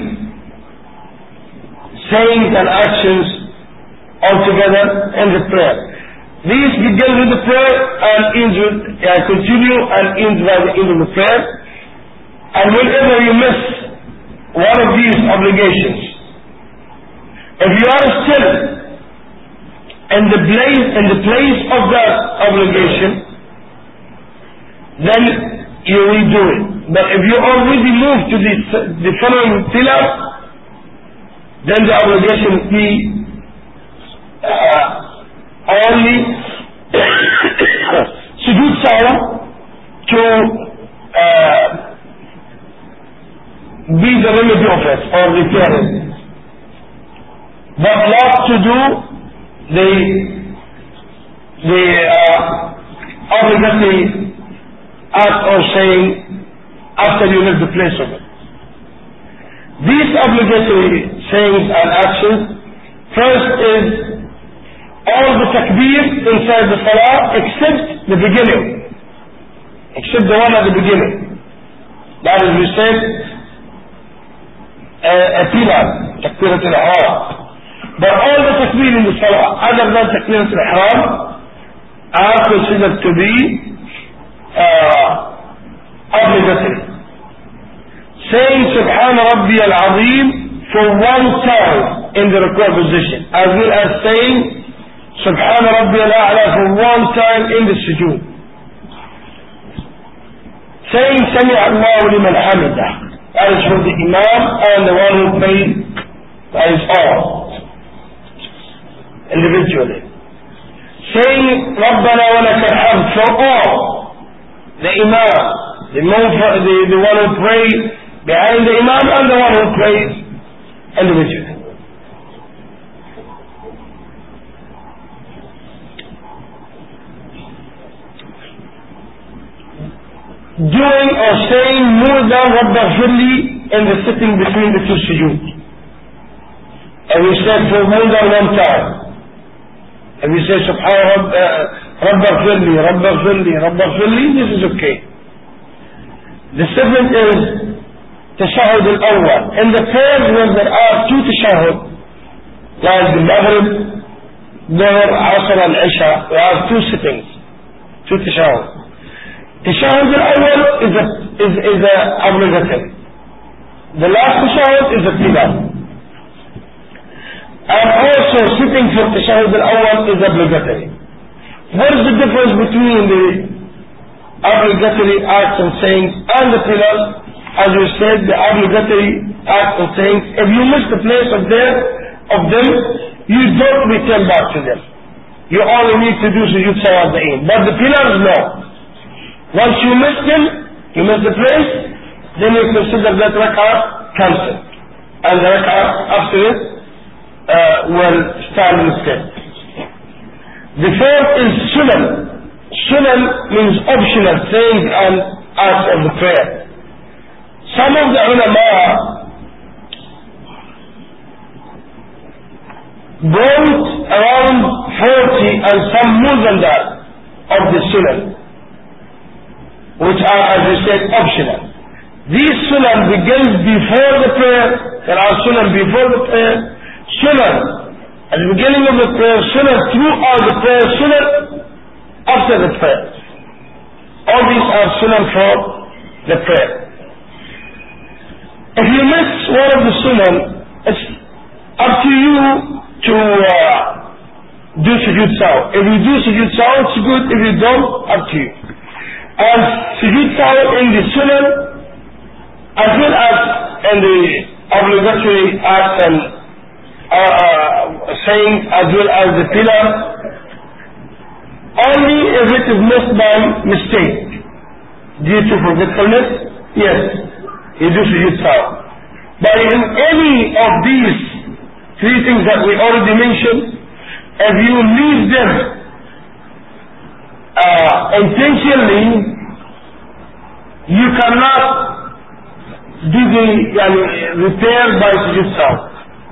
A: sayings and actions altogether in the prayer. These begin with the prayer and ends with, uh, continue and ends by the end of the prayer. And whenever you miss one of these obligations, if you are still in the place, in the place of that obligation, then you redo it. But if you already moved to the, the following pillar, then the obligation will be uh, only sujood salah to uh, be the remedy of it or repair it, but not to do the the uh, obligatory act or saying after you leave the place of it. These obligatory sayings and actions, first is all the takbir inside the salah except the beginning, except the one at the beginning. That is, we said a pillar, takbirat al-ihram. But all the takbir in the salah other than takbirat al-ihram are considered to be uh, obligatory. Saying Subhan Rabbi al-Azim for one time in the ruku' position, as well as saying Subhan Rabbi al-A'la for one time in the sujood. Saying Sami Allahu liman hamidah, that is for the Imam and the one who prayed by his own, individually. saying رَبَّنَا وَلَكَ الْحَمْدُ for all, the Imam, the, the, the one who prays behind the Imam and the one who prays individually. Doing or saying more than رَبَّ اغْفِرْ لِي in the sitting between the two sujood. And we said for more than one time. And we say سبحان رب رب اغفر لي رب اغفر لي رب اغفر لي, this is okay. The seventh is تشهد الأول. In the prayers when there are two tashahud, like the Maghrib, Dhuhr, Asr and Isha, we have two sittings, two tashahud. Tashahud al-awwal is a, is, is a obligatory. The last tashahud is a pillar. And also sitting for tashahud al-awwal is obligatory. What is the difference between the obligatory acts and sayings and the pillars? As we said, the obligatory acts and sayings, if you miss the place of, their, of them, you don't return back to them. You only need to do sujood sawa at the end. But the pillars, no. Once you miss them, you miss the place, then you consider that rak'ah cancelled. And the rak'ah after it uh, will stand instead. The fourth is sunan. Sunan means optional things and acts of the prayer. Some of the ulama brought around forty and some more than that of the sunan, which are, as we said, optional. These sunan begins before the prayer. There are sunan before the prayer, sunan at the beginning of the prayer, sunan throughout the prayer, sunan after the prayer. All these are sunan for the prayer. If you miss one of the sunan, it's up to you to uh, do sujood sawa. If you do sujood sawa, it's good. If you don't, up to you. And sujood sawa in the sunan, as well as in the obligatory acts and uh, uh, saying, as well as the pillar, only if it is missed by mistake. Due to forgetfulness, yes, you do sujood sawa. But in any of these three things that we already mentioned, if you leave them uh, intentionally, you cannot do the yani, repair by sujood sawa,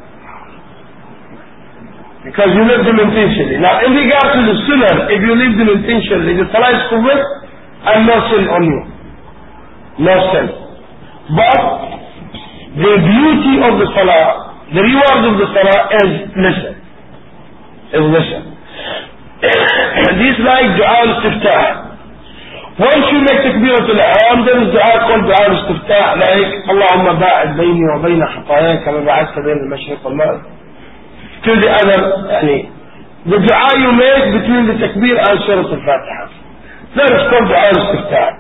A: because you left them intentionally. Now in regard to the sunnah, if you leave them intentionally, the salah is correct and no sin on you, no sin. But the beauty of the salah, the reward of the salah is listen, is listen. This is like dua al-istiftah. Once you make takbirat al-ihram, there is dua called dua al-istiftah, like Allahumma ba'id bayni wa bayna khataya kama ba'adta bayna al-mashriq wal-maghrib. To the other, yani, the dua you make between the takbir and surah al-Fatiha. That is called dua al-istiftah.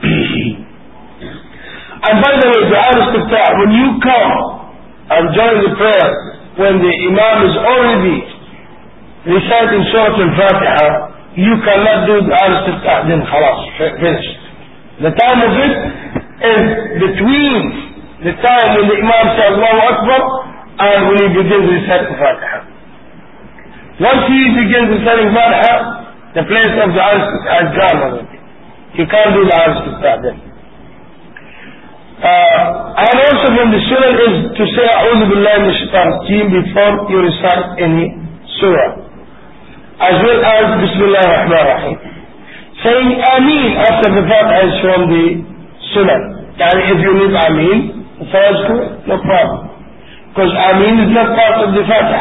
A: And by the way, dua al-istiftah, when you come and join the prayer, when the imam is already reciting surah al-Fatiha, you cannot do dua al-istiftah, then khalas, finished. The time of it is between the time when the imam says Allahu Akbar and when he begins reciting Fatiha. Once he begins reciting Fatiha, the place of dua al-istiftah is gone already. You can't do dua al-istiftah then. Uh, and also from the surah is to say A'udhu Billahi Minash Shaitanir Rajeem before you recite any surah, as well as Bismillah ar-Rahman ar-Rahim. Saying Ameen after the Fatiha is from the sunnah. And if you leave Ameen, the salah is good, no problem, because Ameen is not part of the Fatiha.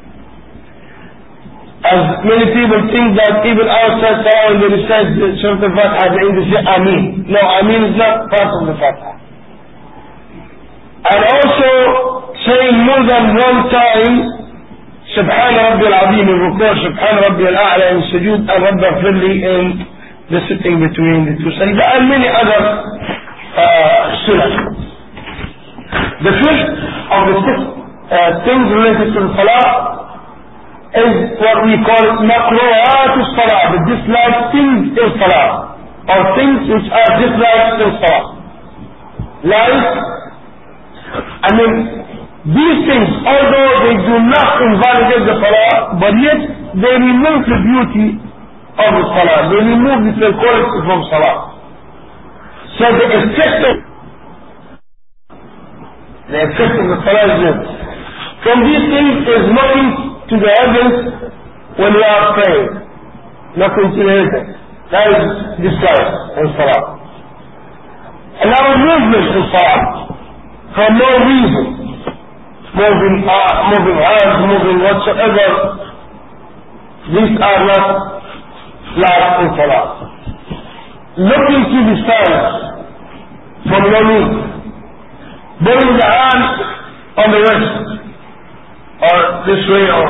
A: As many people think that even outside salah when they recite the surah al-Fatiha, they say Ameen. No, Ameen is not part of the Fatiha. And also saying more than one time Subhan Rabbi al-Azim in ruku', Subhan Rabbi al-A'la in sujood, and Rabbi ighfir li in the sitting between the two sajda, and many other uh, sunnah. The fifth of the six uh, things related to the salah is what we call makruhat as-salah, the disliked things in salah, or things which are disliked in salah. Like, I mean, these things, although they do not invalidate the salah, but yet they remove the beauty of the salah. They remove the tranquility from salah. So the effect of the effect of the salah is this. From these things is looking to the heavens when you are praying. Looking to the heavens. That is disliked in salah. And our movement in salah, for no reason, moving uh, moving hands, moving whatsoever, these are not liked in salah. Looking to the stars from no reason, putting the hand on the wrist, or this way, or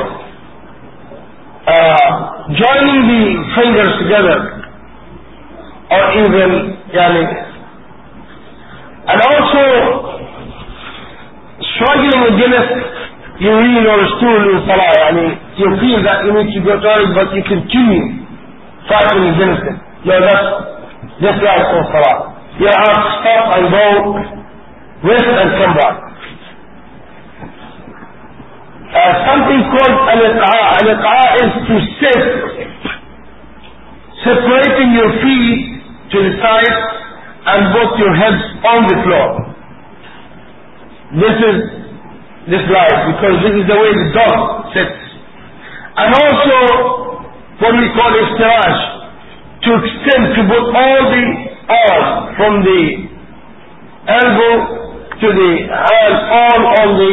A: uh, joining the fingers together, or even, yani, and also struggling against urine or stool in salah. Yani, you feel that you need to go to it, but you continue fighting against it. No, that's just like in salah. You have to stop and go, rest and come back. Uh, something called al-iqa'a. Al-iqa'a is to sit, separating your feet to the side and both your heads on the floor. This is disliked because this is the way the dog sits. And also what we call istiraj, to extend, to put all the arms from the elbow to the hand all on the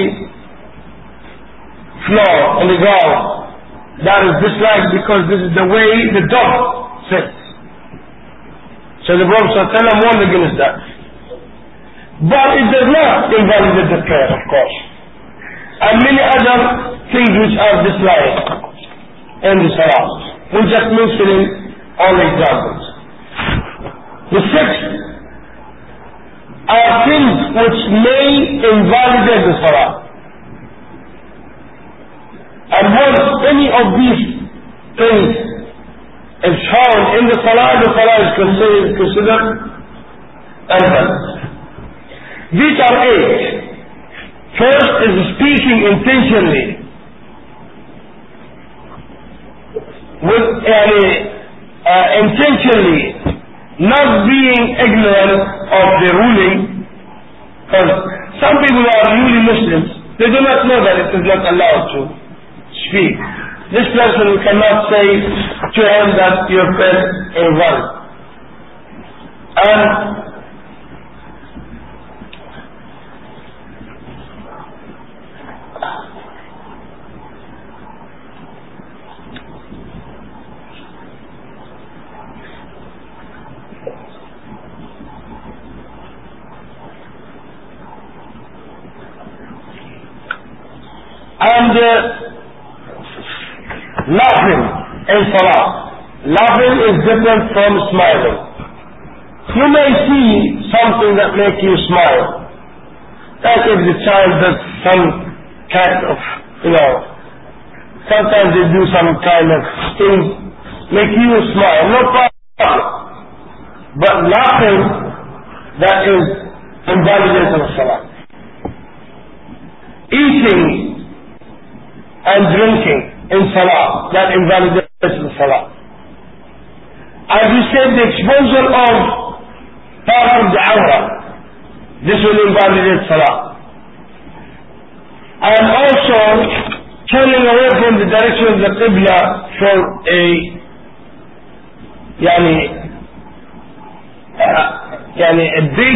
A: floor, on the ground. That is disliked because this is the way the dog sits. So the Prophet ﷺ warned against that. But it does not invalidate the prayer, of course. And many other things which are disliked in the salah. We're just mentioning all examples. The sixth are things which may invalidate the salah. And once any of these things is found in the salah, the salah is considered, considered invalid. These are eight. First is speaking intentionally, with uh, uh, intentionally, not being ignorant of the ruling. Because some people are newly Muslims, they do not know that it is not allowed to speak. This person, we cannot say to him that your prayer is invalid. And And uh, laughing in salah. Laughing is different from smiling. You may see something that makes you smile. Like if the child does some kind of, you know, sometimes they do some kind of thing, make you smile. No problem. But laughing, that is invalidation of salah. Eating and drinking in salah, that invalidates the salah. As we said, the exposure of part of the awra, this will invalidate salah. And also turning away from the direction of the qibla for a yani uh, yani a big,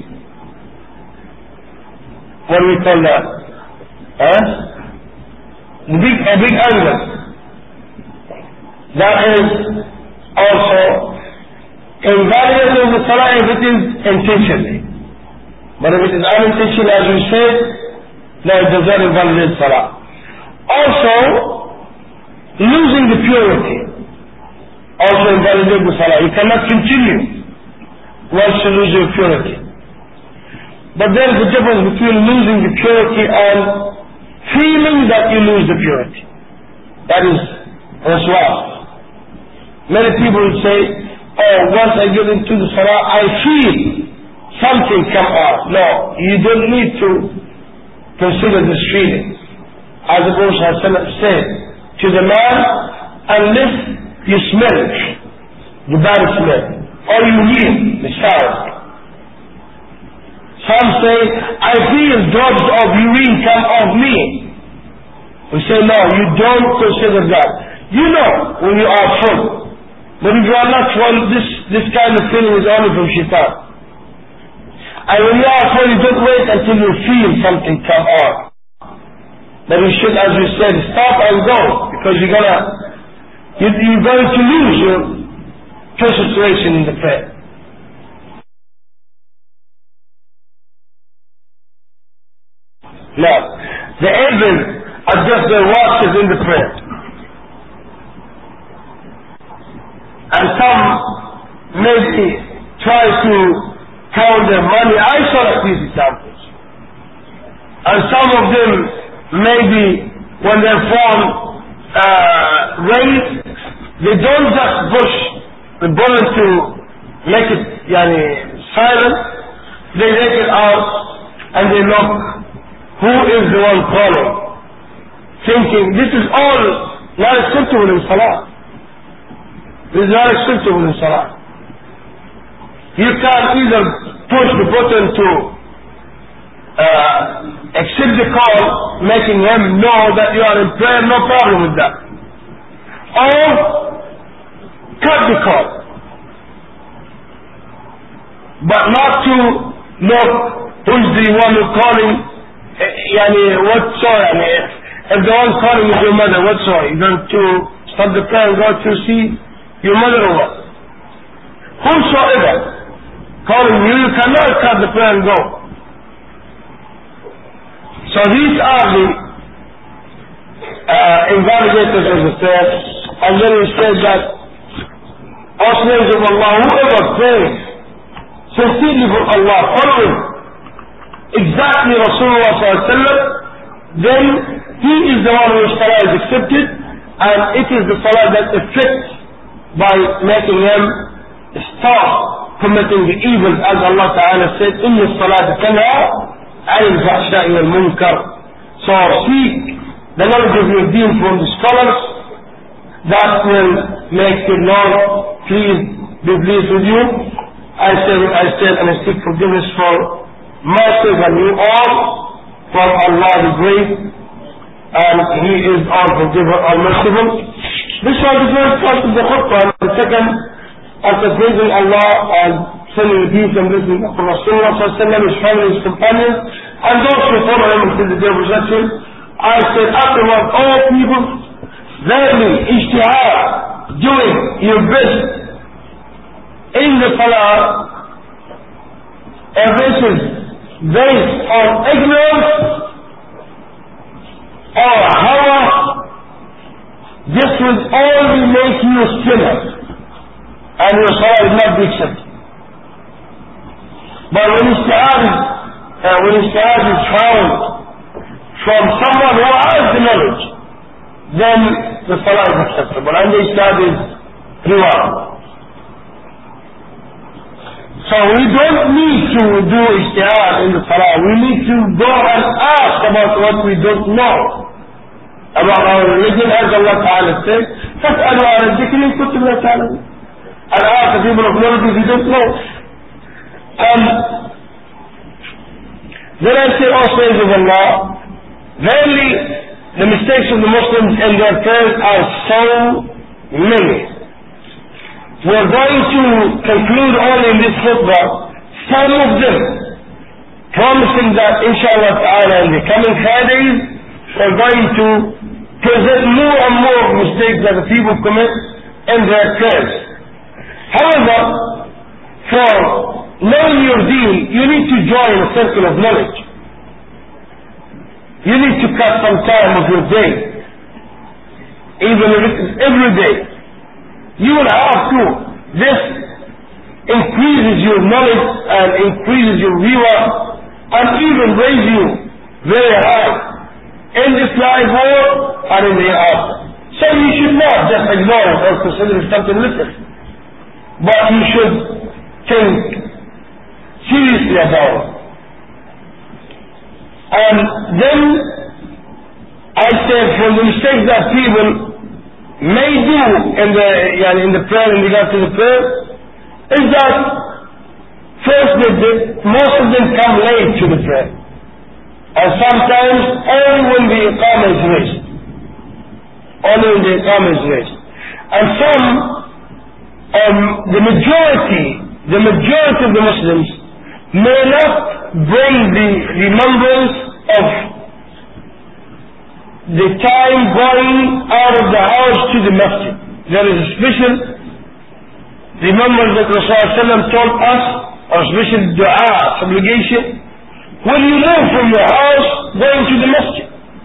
A: what do we call that? Huh? Big, a big angle. That is also invalidating the salah if it is intentionally. But if it is unintentional, as we said, no, it does not invalidate salah. Also, losing the purity also invalidates the salah. You cannot continue once you lose your purity. But there is a difference between losing the purity and feeling that you lose the purity. That is waswas. Many people will say, oh, once I get into the salah, I feel something come out. No, you don't need to consider this feeling. As the Prophet said to the man, unless you smell the bad smell, or you hear the sound. Some say, I feel drops of urine come off me. We say, no, you don't consider that. You know when you are full. But if you are not full, this, this kind of feeling is only from shaitan. And when you are full, you don't wait until you feel something come out. But you should, as we said, stop and go. Because you're gonna, you, you're going to lose your concentration in the prayer. Now, the elders adjust their watches in the prayer. And some maybe try to count their money. I saw these examples. And some of them maybe when their phone uh, rings, they don't just push the button to make it yani, silent. They take it out and they look who is the one calling, thinking this is all not acceptable in Salah. This is not acceptable in Salah. You can either push the button to uh, accept the call, making him know that you are in prayer, no problem with that. Or cut the call. But not to look who's the one who's calling. Yani, what so? Yani, if the one calling is your mother, what so? You're going to stop the prayer and go to see your mother or what? Whosoever calling you, you cannot cut the prayer and go. So these are the uh, invalidators of the prayer. And then we said that, O slaves of Allah, whoever prays sincerely for Allah, following exactly Rasulullah sallallahu alaihi wasallam, then he is the one whose salah is accepted, and it is the salah that affects by making him stop committing the evil, as Allah Ta'ala said, إِنَّ الصَّلَاةَ تَنْهَى عَنِ الْفَحْشَاءِ وَالْمُنكَرِ. So seek the knowledge of your deen from the scholars. That will make the Lord please be pleased with you. I said, I said, and I seek forgiveness for myself and you all, from Allah the Great, and He is all forgiver, all merciful. This was the first part of the khutbah. The second, after praising Allah and sending peace and blessings upon Rasulullah sallallahu alaihi wasallam, his family, his companions, and those who follow him until the day of resurrection, I said afterwards, all people, verily, ijtihad, doing your best in the salah, if this is based on ignorance or hawa, this will only make you a sinner, and your salah will not be accepted. But when ijtihad is, uh, when ijtihad is found from someone who has the knowledge, then the salah is acceptable, and the ijtihad is rewarded. So we don't need to do ijtihad in the salah. We need to go and ask about what we don't know about our religion, as Allah Ta'ala says, فَاسْأَلُوا عَلَى الذِّكْرِ إِن كُنتُمْ لَا تَعْلَمُونَ. And ask the people of knowledge if you don't know. And then I say, O slaves of Allah, verily the mistakes of the Muslims in their prayers are so many. We're going to conclude only in this khutbah some of them, promising that inshallah ta'ala in the coming Fridays we're going to present more and more mistakes that the people commit in their prayers. However, for knowing your deen, you need to join a circle of knowledge. You need to cut some time of your day, even if it is every day. You will have to. This increases your knowledge and increases your viewer and even raises you very high in this life world and in the hereafter. So you should not just ignore it or consider it something little. But you should think seriously about it. And then I said from the mistakes that people may do in the, yani in the prayer, in regard to the prayer, is that first that the, most of them come late to the prayer. And sometimes only when the iqamah is raised. Only when the iqamah is raised. And some, um, the majority, the majority of the Muslims may not bring the remembrance of the time going out of the house to the masjid. There is a special remembrance that Rasulullah told us, or special dua, obligation, when you move from your house going to the masjid.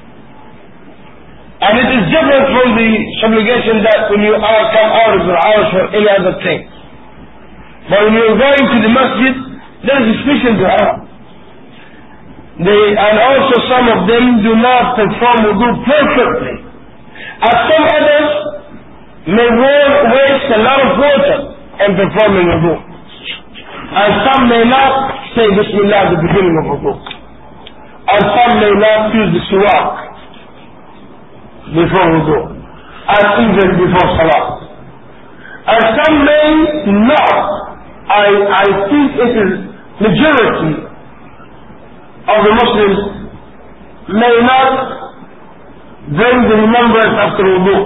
A: And it is different from the obligation that when you are come out of your house for any other thing. But when you are going to the masjid, there is a special dua. They, and also some of them do not perform wudu perfectly. And some others may waste a lot of water in performing wudu. And some may not say Bismillah at the beginning of wudu. And some may not use the siwak before wudu. And even before salah. And some may not. I, I think it is majority of the Muslims may not bring the remembrance after wudu.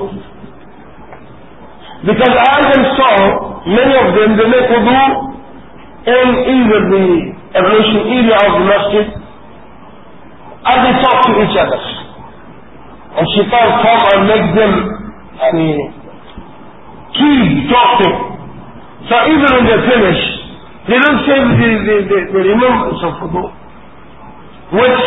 A: Because I even saw many of them, they make wudu in either the ablution area of the masjid, and they talk to each other. And shaitan come and make them I mean, keep talking. So even when they finish, they don't say the, the, the, the remembrance of wudu, which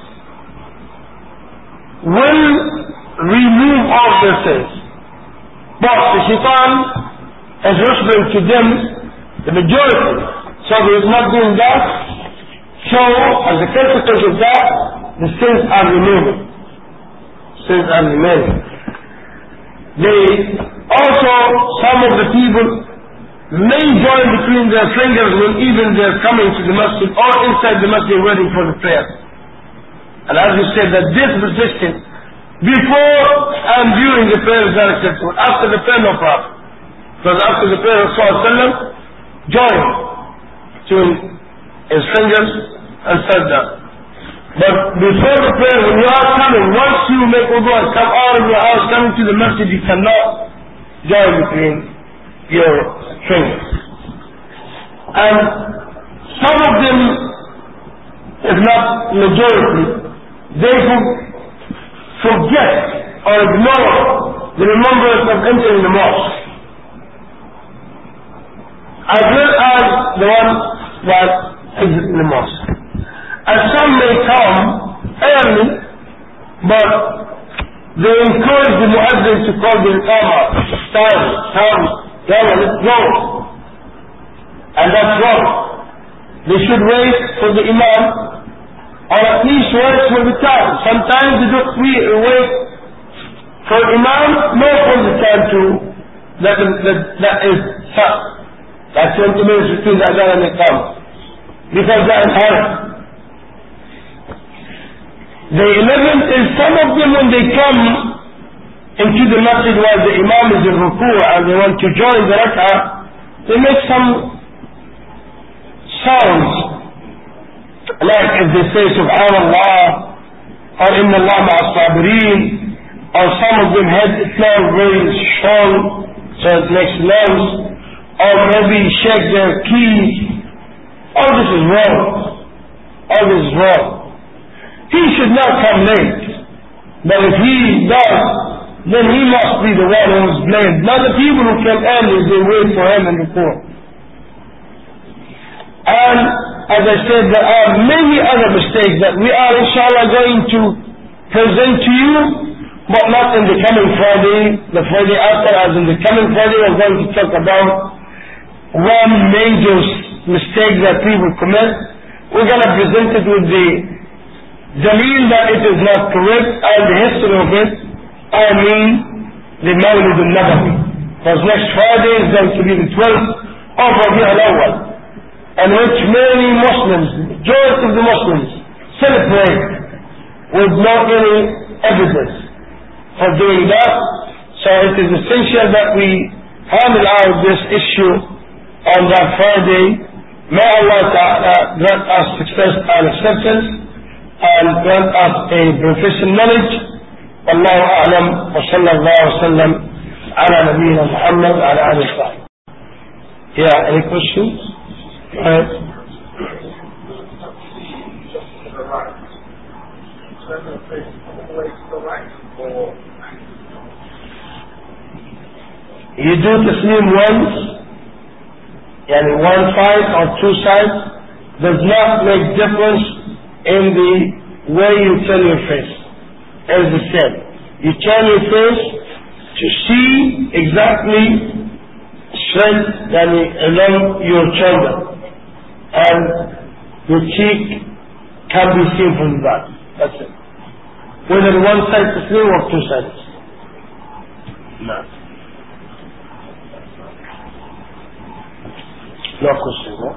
A: will remove all their sins. But the shaitan is whispering to them, the majority. So they are not doing that. So as a consequence of that, the sins are removed. Sins are removed. They also, some of the people may join between their fingers when even they are coming to the masjid or inside the masjid waiting for the prayer. And as you said, that this resistance before and during the prayer is not acceptable. After the prayer, no problem. Because after the prayer, Rasulullah join between his fingers and sat down. But before the prayer, when you are coming, once you make wudu and come out of your house, coming to the masjid, you cannot join between your fingers. And some of them, if not majority, they will forget or ignore the remembrance of entering the mosque, as well as the one that is in the mosque. And some may come early, but they encourage the muazzin to call the iqamah. Time, time, yalla, let's go. And that's wrong. They should wait for the imam, or at least wait for the time. Sometimes they don't wait for imam, nor for the time to, that, that, that is set. That's twenty minutes between the adhan and the iqamah. Because that is hard. The eleventh is some of them when they come into the masjid while the imam is in ruku' and they want to join the rak'ah, they make some sounds, like if they say Subhanallah or Inna Allah ma'a sabirin, or some of them had Islam very strong so it makes noise, or maybe shake their keys. All this is wrong. All this is wrong. He should not come late. But if he does, then he must be the one who is blamed. Not the people who come early, they wait for him in the court. And as I said, there are many other mistakes that we are inshallah going to present to you, but not in the coming Friday, the Friday after. As in the coming Friday, we're going to talk about one major mistake that people commit. We're going to present it with the dalil that it is not correct and the history of it. I mean, the Mawlid al-Nabawi. Because next Friday is going to be the twelfth of Rabi' al-Awwal, in which many Muslims, majority of the Muslims, celebrate with no any evidence for doing that. So it is essential that we handle out this issue on that Friday. May Allah Ta'ala grant us success and acceptance and grant us a beneficial knowledge. Wallahu a'lam wa sallallahu wa sallam ala nabiyyina Muhammad wa ala alihi wa sahbihi. Yeah, any questions? Go ahead. You do taslim once, yani one side or two sides, does not make difference in the way you turn your face. As I said, you turn your face to see exactly straight yani, along your shoulder, and your cheek can be seen from the back. That's it. Whether one side taslim or two sides. No. No question, no?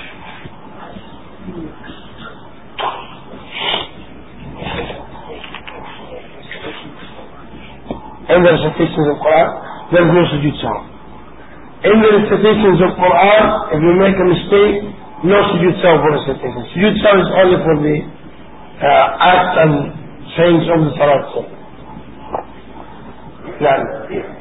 A: In the recitations of Quran, there is no sujood sawa. In the recitations of Quran, if you make a mistake, no sujood sawa for recitation. Sujood sawa is only for the uh, acts and sayings of the salat. No.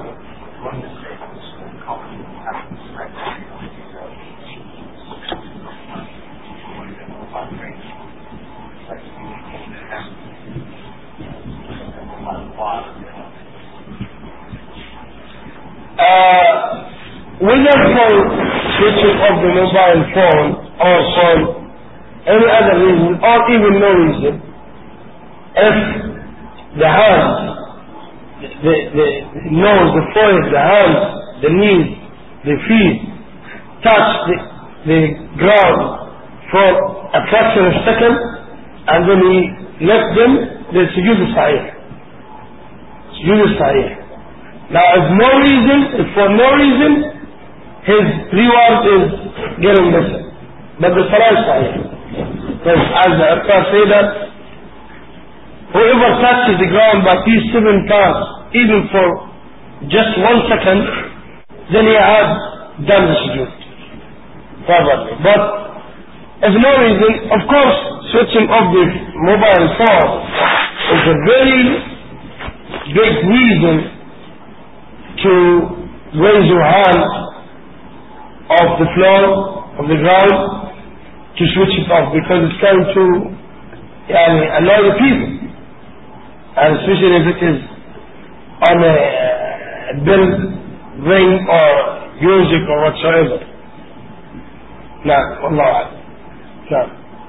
A: Uh, whether for switching off the mobile phone or for any other reason or even no reason, if the hands, the, the, the nose, the forehead, the hands, the knees, the feet touch the, the ground for a fraction of a second and then he left them, then sujood is sahih. Sujood is sahih. Now, if no reason, if for no reason, his reward is getting better. But the salah is sahih. Because as the Arqah say that, whoever touches the ground by these seven times, even for just one second, then he has done the sujood. Probably. But if no reason, of course, switching off the mobile phone is a very big reason to raise your hand off the floor, of the ground, to switch it off, because it's going to yani, annoy the people, and especially if it is on a, a bell ring or music or whatsoever. No, Allah. No.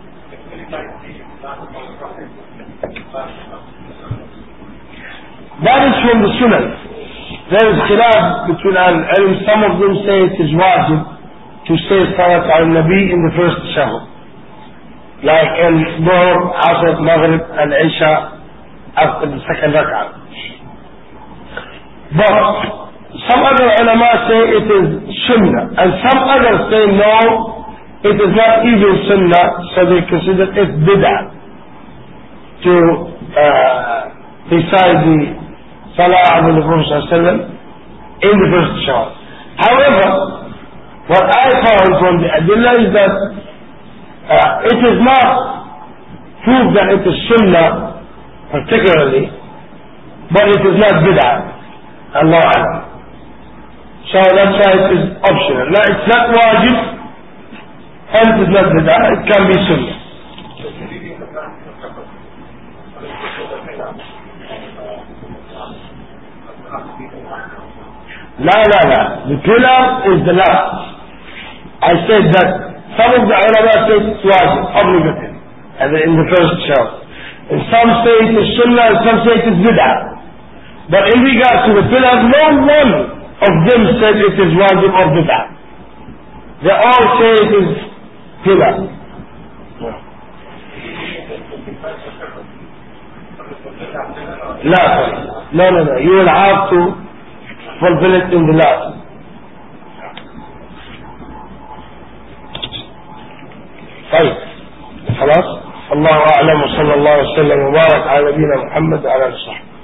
A: That is from the Sunnah. There is khilaf between al-ilm. Some of them say it is wajib to say salat al-Nabi in the first tashahhud, like in Dhuhr, Asr, Maghrib and Isha after the second rak'ah. But some other ulama say it is sunnah, and some others say no, it is not even sunnah, so they consider it bid'ah to uh, recite the Salah of the Prophet in the first tashahhud. However, what I found from the Adillah is that uh, it is not proved that it is Sunnah particularly, but it is not Bid'ah. Allah Alam. So that's why it is optional. Now it's not wajib, and it is not Bid'ah, it can be Sunnah. La la la. The pillar is the last. I said that some of the ulama say it's wajib, obligatory, and in the first show. And some say it is sunnah, and some say it is bid'ah. But in regard to the pillar, no one of them said it is wajib or bid'ah. They all say it is pillar. La. No, no, no. You will have to fulfill it in the last. طيب خلاص. الله أعلم وصلى الله وسلم وبارك على نبينا محمد وعلى آله وصحبه.